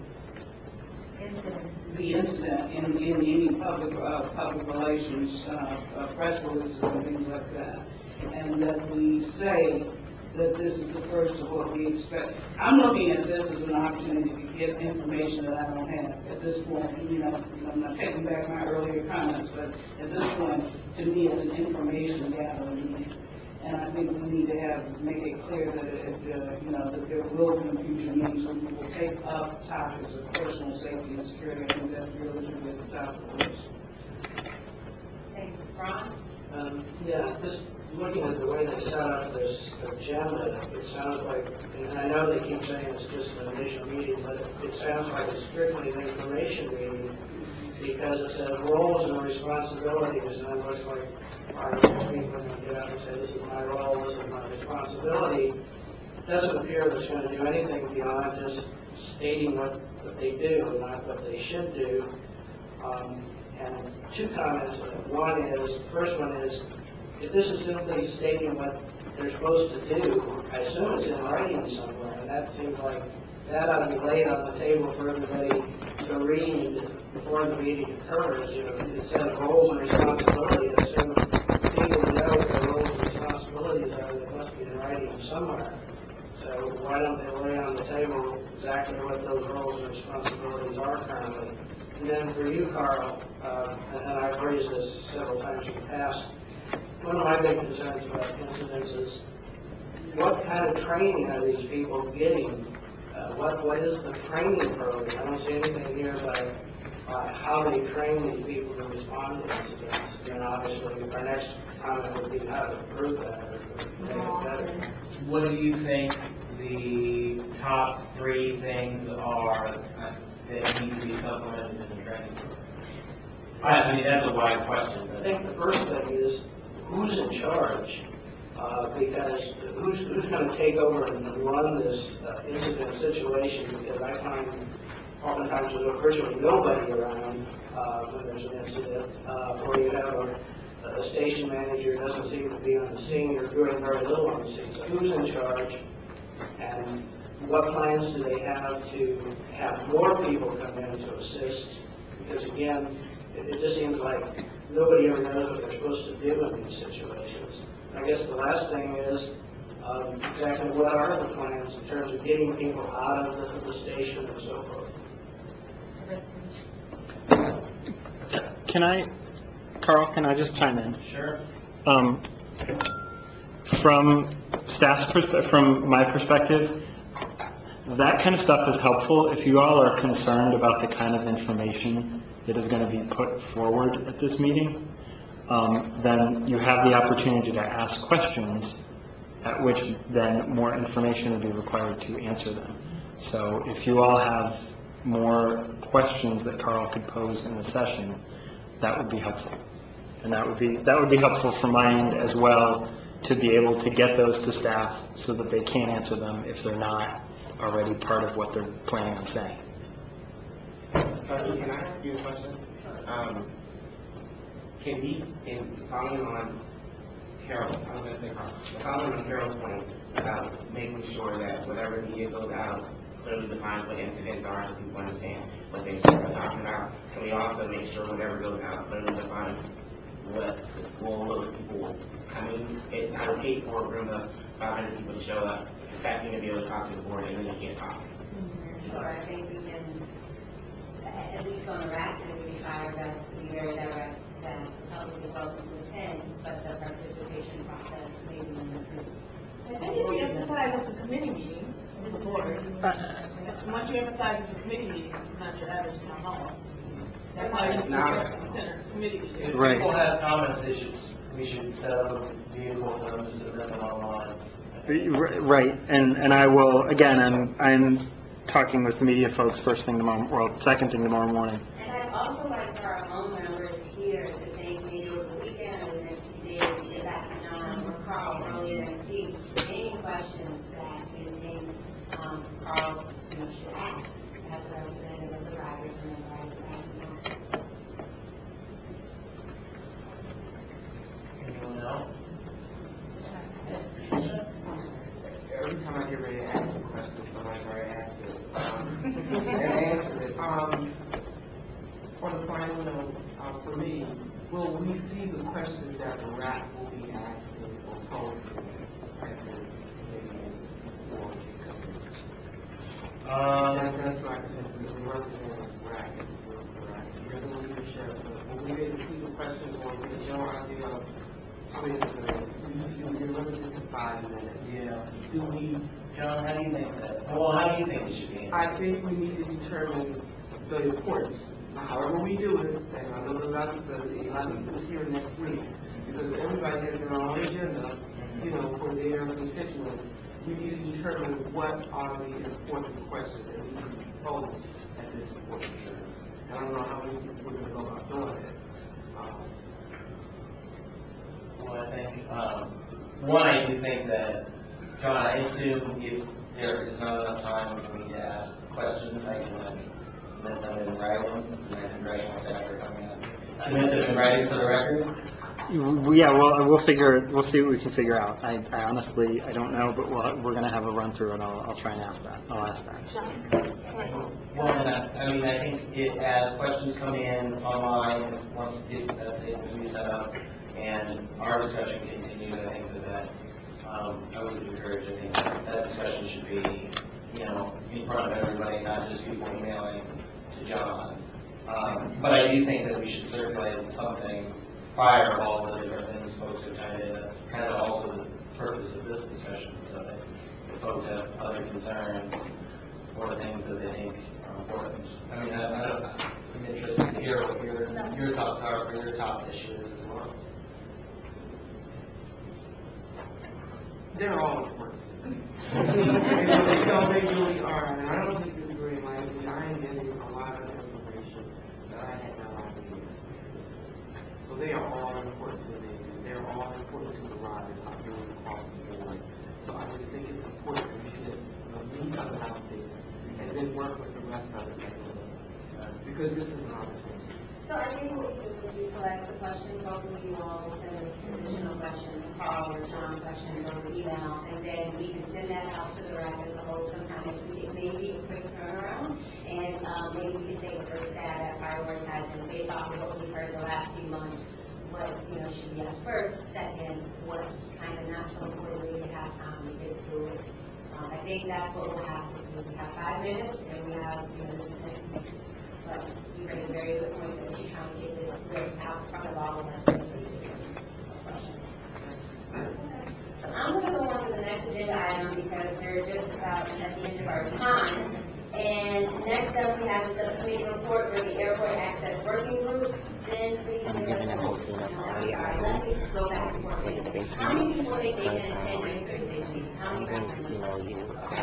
the incident in, in any public uh, public relations, uh, uh, press releases and things like that, and that we say that this is the first of what we expect. I'm looking at this as an opportunity to get information that I don't have at this point. You know, I'm not taking back my earlier comments, but at this point, to me, it's an information gathering meeting. And I think we need to have, make it clear that, it, uh, you know, that there will be future meetings when we will take up topics of personal safety and security. I think that's really should be at the top of the list. Thanks, Ron? Um, yeah, just looking at the way they set up this agenda, it sounds like, and I know they keep saying it's just an initial meeting, but it, it sounds like it's strictly an information meeting because it says roles and responsibilities, and it looks like our people are going to get up and say, this is my role, this is my responsibility. It doesn't appear that it's going to do anything beyond just stating what, what they do, not what they should do. Um, and two comments. One is, first one is, if this is simply stating what they're supposed to do, I assume it's in writing somewhere, and that seems like that ought to be laid on the table for everybody to read before the meeting occurs. You know, it says roles and responsibilities. I assume people know what their roles and responsibilities are. They must be in writing somewhere. So why don't they lay on the table exactly what those roles and responsibilities are currently? And then for you, Carl, uh, and I've raised this several times in the past, one of my big concerns about incidents is what kind of training are these people getting? Uh, what what is the training program? I don't see anything here about uh, how they train these people to respond to incidents. And obviously, our next comment would be how to improve that or make it better. What do you think the top three things are that need to be supplemented in the training program? I mean, that's a wide question. I think the first thing is who's in charge, uh, because who's, who's going to take over and run this uh, incident situation, because I find oftentimes there's virtually nobody around uh, when there's an incident, uh, or you have a, a station manager who doesn't seem to be on the scene or doing very little on the scene. So who's in charge, and what plans do they have to have more people come in to assist? Because again, it, it just seems like nobody ever knows what they're supposed to do in these situations. I guess the last thing is um, exactly what are the plans in terms of getting people out of the, the station and so forth. Can I, Carl, can I just chime in? Sure. Um, from staff's perspective, from my perspective, that kind of stuff is helpful. If you all are concerned about the kind of information that is going to be put forward at this meeting, um, then you have the opportunity to ask questions, at which then more information will be required to answer them. So if you all have more questions that Carl could pose in the session, that would be helpful. And that would be, that would be helpful from my end as well, to be able to get those to staff so that they can answer them if they're not already part of what they're planning on saying. Bucky, can I ask you a question? Um, can we, in following on Carol, I was going to say Carl, following on Carol's point about making sure that whatever media goes out clearly defines what incidents are so people understand what they should be talking about, can we also make sure whatever goes out clearly defines what the role of the people? I mean, it, I don't hate for a room of five hundred people to show up, expecting to be able to talk to the board, and then you can't talk. Sure, I think we can, at least on the RAC, we try our best to be very direct, that the public is welcome to attend, but emphasizes a committee meeting, it's not your average town hall. That might It's be not. considered a committee meeting. If Right. people have comments, they should, we should set up a vehicle for them to submit them online. Right, and, and I will, again, I'm, I'm talking with media folks first thing tomorrow, well, second thing tomorrow morning. And I'd also like for our own members here to think maybe over the weekend or the next few days, to get back to John or Carl earlier next week, any questions that you think, um, Carl, you know, should ask as a representative of the riders and the riders. Anyone else? Every time I get ready to ask a question, somebody's already asked it. Um, and answered it. Um, on the final note, uh, for me, will we see the questions that the R A C will be asking or posing at this meeting for Um, that, that's like I said, the representative of R A C, you're the leadership, but will we be able to see the questions or get a general idea of how many minutes? You're limited to five minutes. Yeah. Do we, John, how do you think that, well, how do you think it should be? I think we need to determine the importance. However we do it, and I know the eleventh, the eleventh is here next week, because everybody has their own agenda, you know, for their constituents. We need to determine what are the important questions that we need to pose at this important hearing. And I don't know how we, we're gonna go about doing it. Um, Well, I think, um, one, I do think that, John, I assume if there is not enough time for me to ask questions, I can like, submit them in writing, my congressional staff are coming up. Submit them in writing for the record. Yeah, well, we'll figure, we'll see what we can figure out. I, I honestly, I don't know, but we'll, we're gonna have a run through and I'll, I'll try and ask that, I'll ask that. Well, and I, I mean, I think it, as questions come in online, once if that's able to be set up, and our discussion continues, I think that that, um, I would encourage, I think that, that discussion should be, you know, in front of everybody, not just people emailing to John. Um, but I do think that we should circulate something prior to all the different things folks have kind of, that's kind of also the purpose of this discussion, so that if folks have other concerns or things that they think are important. I mean, I, I don't, I'm interested to hear what your, your thoughts are for your top issues as well. They're all important. So they really are, and I don't disagree, in my opinion, I am getting a lot of information that I had no idea. So they are all important to me, and they're all important to the riders, I feel, across the board. So I just think it's important that we should, you know, leave other out there, and then work with the rest of it, uh, because this is an opportunity. So I think what we do is we collect the questions, hopefully you all will send us additional questions, Carl or John questions over email, and then we can send that out to the rest as a whole. Sometimes it may be a quick turnaround, and um, maybe we can take a first stab at prioritizing based off of what we've heard the last few months. What, you know, should be asked first, second, what's kind of not so important, we have time to get through it. Um, I think that's what we'll have to do. We have five minutes, and we have, you know, this next week. But you made a very good point that you're trying to get this list out in front of all of us. So I'm going to go on to the next agenda item because we're just about at the end of our time. And next up, we have the subcommittee report for the airport access working group. Then please give us a motion. I'm sorry, let me go back and forth. How many people think they can attend next Thursday's meeting? How many? I'm going to email you.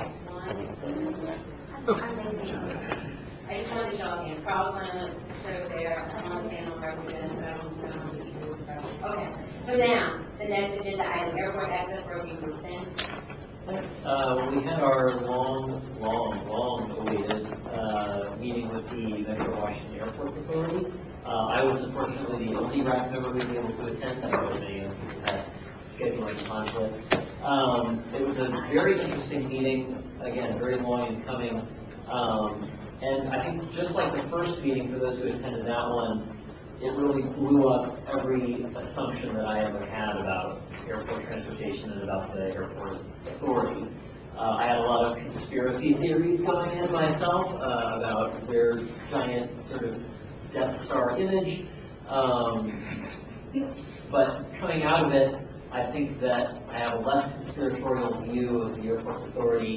I just wanted to show again, Carl's going to serve there on the panel representing, but I don't know. Okay, so now, the next agenda item, airport access working group, then. Thanks. Uh, we had our long, long, long awaited, uh, meeting with the Metro Washington Airports Authority. Uh, I was unfortunately the only R A C member who was able to attend that meeting and had scheduling conflicts. Um, it was a very interesting meeting, again, very long in coming. Um, and I think just like the first meeting, for those who attended that one, it really blew up every assumption that I ever had about airport transportation and about the airport authority. Uh, I had a lot of conspiracy theories going in myself uh, about their giant sort of Death Star image. Um, but coming out of it, I think that I have a less conspiratorial view of the airport authority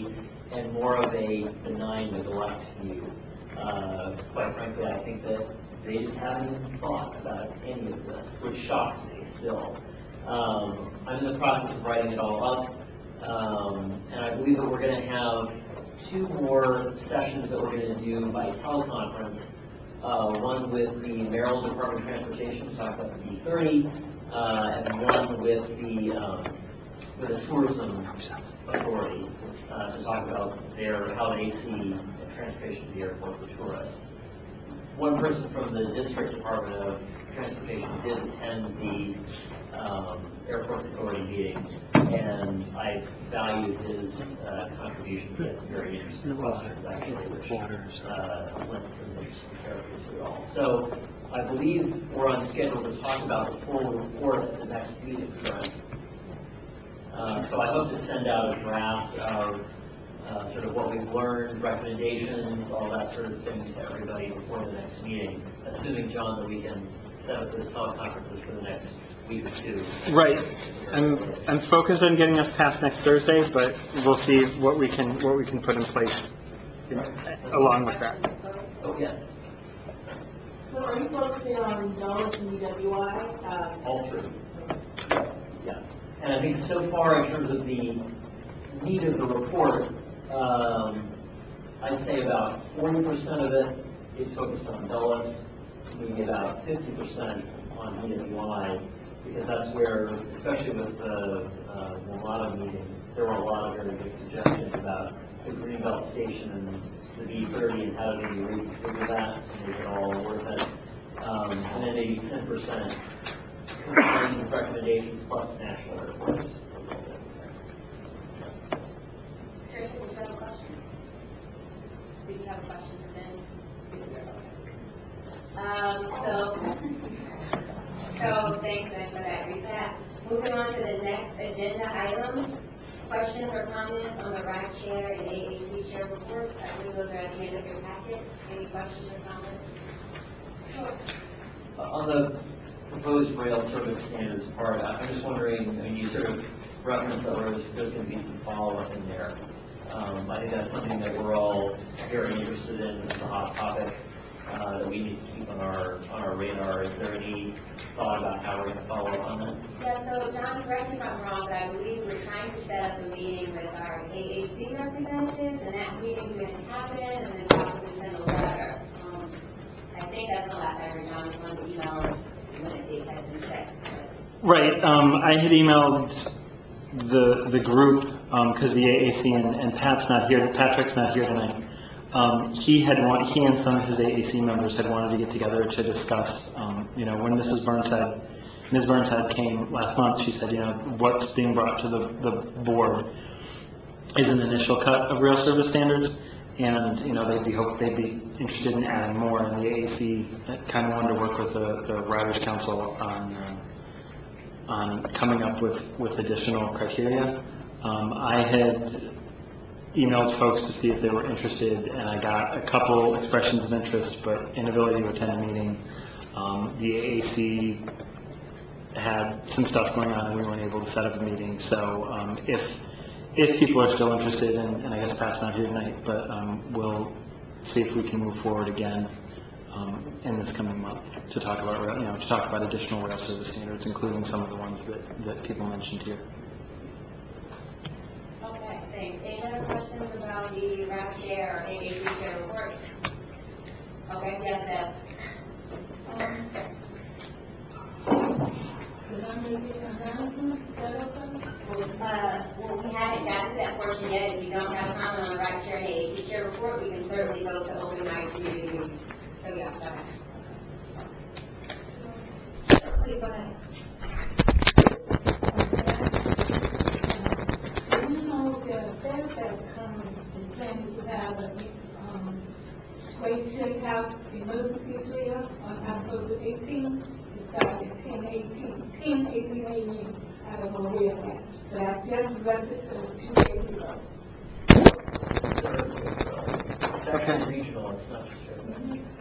and more of a benign neglect view. Uh, quite frankly, I think that they just haven't even thought about any of this, which shocks me still. Um, I'm in the process of writing it all up, um, and I believe that we're going to have two more sessions that we're going to do by teleconference. Uh, one with the Maryland Department of Transportation to talk about the D thirty, uh, and one with the um, with the Tourism Authority uh, to talk about their how they see transportation to the airport for tourists. One person from the District Department of Transportation did attend the um, Airports Authority meeting, and I value his uh, contributions. He has very interesting questions, actually, which uh, lends some interesting character to it all. So I believe we're on schedule to talk about the full report at the next meeting, correct? Uh, so I hope to send out a draft of uh, sort of what we've learned, recommendations, all that sort of thing to everybody before the next meeting, assuming, John, that we can set up those teleconferences for the next week or two. Right. I'm, I'm focused on getting us past next Thursday, but we'll see what we can, what we can put in place, you know, along with that. Oh, yes. So are you focusing on Dulles and U W I? Um, All three. Yeah. And I think so far, in terms of the meat of the report, um, I'd say about forty percent of it is focused on Dulles, maybe about fifty percent on U W I, because that's where, especially with the uh, Wamata meeting, there were a lot of very good suggestions about the Greenbelt Station and the B thirty and how to maybe reconfigure that to make it all worth it. Um, and then maybe ten percent combining recommendations plus national airports. Tricia, did you have a question? Did you have a question then? Um, so, so thanks Ben, for that recap. Moving on to the next agenda item, questions or comments on the ride share and A A C share report. I believe those are at the end of your packet. Any questions or comments? Sure. Uh, on the proposed rail service standards part, I'm just wondering, I mean, you sort of referenced that there's, there's going to be some follow-up in there. Um, I think that's something that we're all very interested in. It's a hot topic uh, that we need to keep on our on our radar. Is there any thought about how we're going to follow up on that? Yeah, so John, correct me if I'm wrong, but I believe we're trying to set up a meeting with our A A C representatives, and that meeting didn't happen, and then possibly send a letter. Um, I think that's the last I heard, John, on the email when a date had been set. Right. Um, I had emailed the the group because the A A C and, and Pat's not here. Patrick's not here tonight. Um, he had want, he and some of his A A C members had wanted to get together to discuss. Um, you know, when Missus Burnside, Miz Burnside came last month, she said, you know, what's being brought to the the board is an initial cut of rail service standards, and you know they'd be hope they'd be interested in adding more. And the A A C kind of wanted to work with the, the Riders Council on. Uh, on coming up with, with additional criteria. Um, I had emailed folks to see if they were interested, and I got a couple expressions of interest, but inability to attend a meeting. Um, the A A C had some stuff going on, and we weren't able to set up a meeting. So um, if if people are still interested, and, and I guess Pat's not here tonight, but um, we'll see if we can move forward again Um, in this coming month to talk about, you know, to talk about additional rail service standards, including some of the ones that, that people mentioned here. Okay, thanks. Any other questions about the route share or A A C share report? Okay, yes, Deb. um, Did I make an announcement? Is that okay? Uh, well, we haven't gotten to that portion yet. If you don't have a comment on the route share and A A C share report, we can certainly go to open night community. So yeah, go ahead. Please go ahead. Do you know that Fairfax County is planning to have a, um, great takeout emergency drill on October eighteenth? It starts at ten eighteen, ten eighteen a m. I don't know where it's at, but I just registered two days ago. It's actually regional, it's not just here.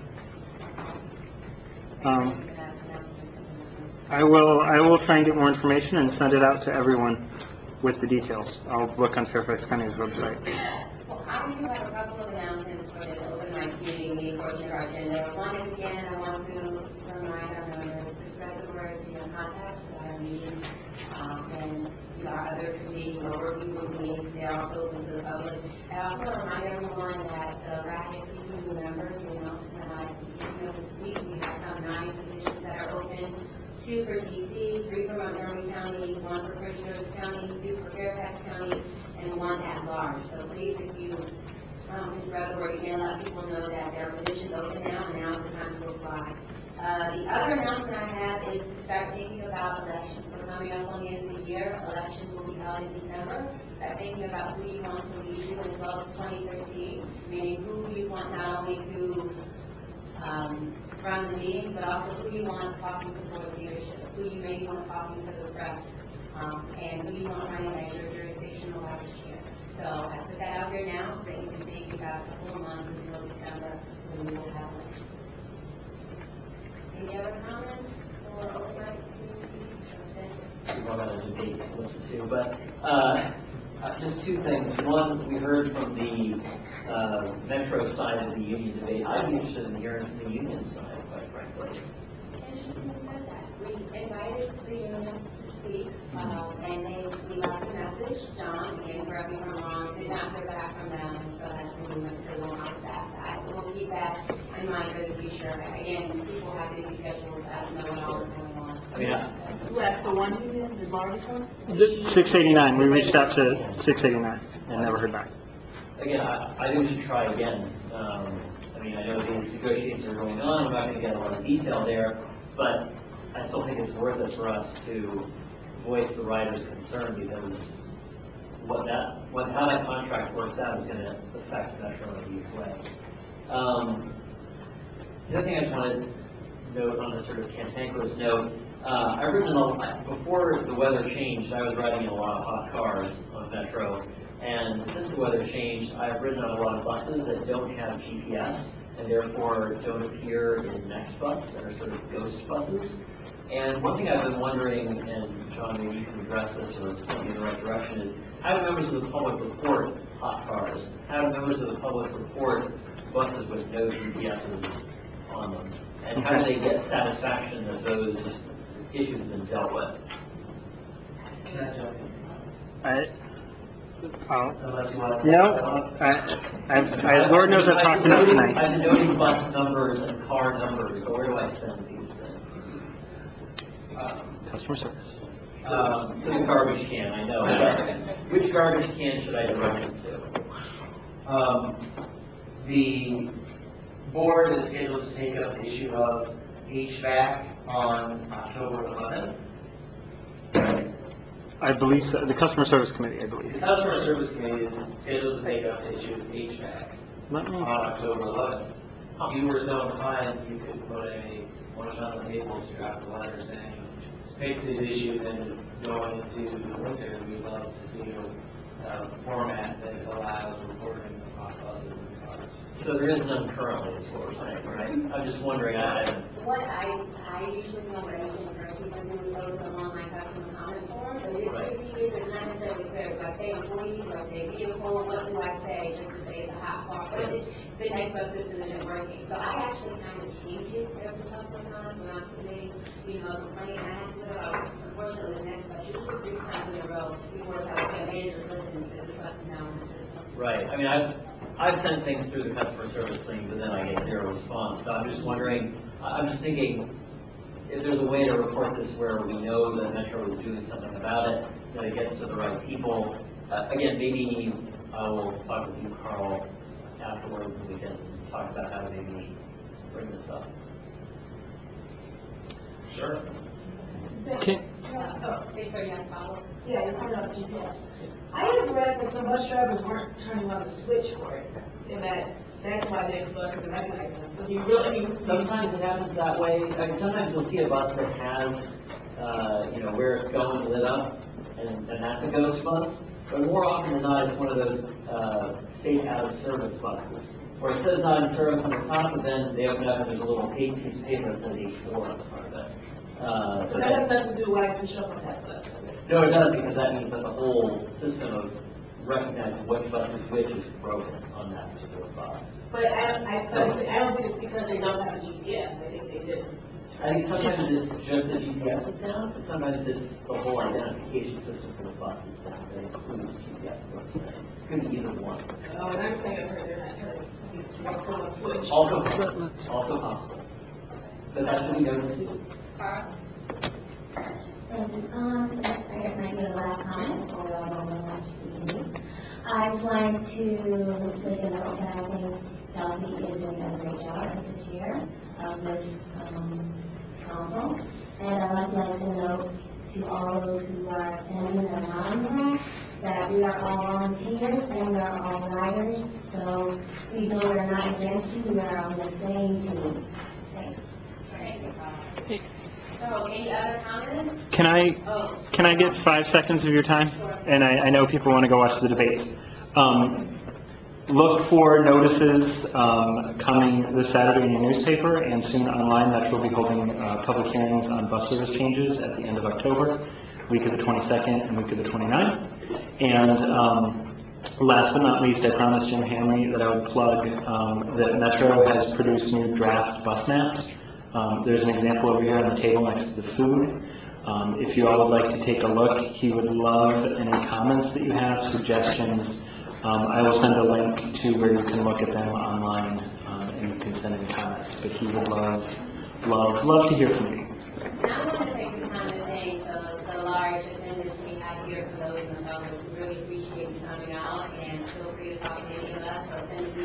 Um, I will I will try and get more information and send it out to everyone with the details. I'll look on Fairfax County's website. I do have a couple of announcements for the overnight meeting portion of our agenda. One is, again, I want to remind our members to spread the word to your contacts about our meetings, um, and you know, our other committees or working group meetings. They're also open to the public. I also want to remind everyone that the R A C is seeking new members. We announced tonight, you know, this week, we have some nine positions that are open. Two for D C, three for Montgomery County, one for Prince George's County, two for Fairfax County, and one at large. So please, if you um, just rather work again, let people know that there are positions open now, and now is the time to apply. Uh, the other announcement I have is to start thinking about elections. So coming up on the end of the year, elections will be held in December. Start thinking about who you want to lead you as well as twenty thirteen, meaning who you want not only to um, run the meetings, but also who you want talking to board leadership, who you maybe want talking to the press, um, and who you want running as your jurisdictional vice chair. So I put that out there now so that you can think about a couple of months until December when we will have elections. Any other comments or overnight? We're going to debate to listen to, but uh, uh, just two things. One, we heard from the uh, Metro side of the union debate. I'd be interested in hearing from the union side, quite frankly. Interesting you said that. We invited the union to speak, um, and they, we left a message. John, again, correct me if I'm wrong, did not hear back from them, and so that's when we went to the one on that side. But we'll keep that in mind for the future. Again, people have busy schedules. I don't know what all is going on. I mean, I, Who asked for one union, the bargaining one? six eighty-nine, we reached out to six eighty-nine and never heard back. again, I, I think we should try again. Um, I mean, I know these negotiations are going on. I'm not going to get a lot of detail there, but I still think it's worth it for us to voice the writer's concern, because what that, what, how that contract works out is going to affect Metro in a huge way. Um, the other thing I just wanted to note on a sort of cantankerous note, uh, I've written a lot, before the weather changed, I was riding in a lot of hot cars on Metro, and since the weather changed, I've ridden on a lot of buses that don't have G P S, and therefore don't appear in Next Bus, that are sort of ghost buses. And one thing I've been wondering, and John, maybe you can address this or point me in the right direction, is how do members of the public report hot cars? How do members of the public report buses with no G P S's on them? And how do they get satisfaction that those issues have been dealt with? I, oh, no, I, I, I, Lord knows I've talked enough tonight. I've been noting bus numbers and car numbers, but where do I send these things? Um, Customer service. Um, to the garbage can, I know, but which garbage can should I direct it to? Um, the board is scheduled to take up the issue of H V A C on October eleventh. I believe so, the customer service committee, I The believe. customer service committee is scheduled to take up the issue of H V A C Let me, on October eleventh. If you were so inclined, you could put a motion on the table to draft a letter saying, fix these issues, and going into the winter, we'd love to see a uh, format that allows recording of hot buses and cars. So there is none currently, is what we're saying, right? I'm just wondering, I, I What I, I usually know what I usually encourage people to do is go to the online customer comment forum, but it's fifty years, it's not necessarily clear. Do I say employee, do I say vehicle, what do I say, just to say it's a hot car? What if the next bus system isn't working? So I actually kind of change it every couple of times when I'm submitting, you know, complaint. I have to do it, unfortunately, the next bus, usually three times in a row, before it's like, okay, manager, listen, because this bus is now in the system. right, I mean, I've, I've sent things through the customer service thing, but then I get zero response, so I'm just wondering, I'm just thinking, if there's a way to report this where we know that Metro is doing something about it, that it gets to the right people. Uh, again, maybe I will talk with you, Carl, afterwards, and we can talk about how to maybe bring this up. Sure. can, Victor, you have a follow-up? Yeah, you put up G P S. I have read that some bus drivers weren't turning on the switch for it, and that that's why next bus is recognizing them. So do you really, I mean, Sometimes it happens that way. I mean, sometimes you'll see a bus that has, uh, you know, where it's going lit up, and, and that's a ghost bus. But more often than not, it's one of those uh, fake out of service buses, where it says not in service on the top, but then they open up and there's a little piece of paper that says H four on the front of it. Uh, so so that that, has nothing to do with why it's been shown on that bus. no, it does, because that means that the whole system of recognize which bus is which is broken on that particular bus. But I, don't- I, don't- I don't think it's because they don't have a G P S, I think they did. I think sometimes it's just the G P S is down, but sometimes it's the whole identification system for the bus is down, that includes G P S, what I'm saying. It could be either one. Oh, and I'm saying I've heard they're not telling people to pull a switch. Also possible, also possible. But that's what we know too. Carl? Um, I guess might be the last comment before we all go on lunch evening. I just wanted to make a note that I think Chelsea is doing a great job this year of this um, council. And I'd also like to note to all those who are attending that are not in the room that we are all volunteers and we are all riders. So please know we're not against you, we are on the same team. Thanks. So, any other comments? Can I, Oh, can I get five seconds of your time? And I, I know people want to go watch the debates. Um, look for notices, um, coming this Saturday in your newspaper and soon online that we'll be holding, uh, public hearings on bus service changes at the end of October, week of the twenty-second and week of the twenty-ninth. And, um, last but not least, I promised Jim Hamley that I would plug, um, that Metro has produced new draft bus maps. Um, there's an example over here on the table next to the food. Um, if you all would like to take a look, he would love any comments that you have, suggestions. Um, I will send a link to where you can look at them online, um, and you can send any comments. But he would love, love, love to hear from you. and I want to take the time to thank the, the large attendance we had here for those in the public. We really appreciate you coming out, and feel free to talk to any of us or send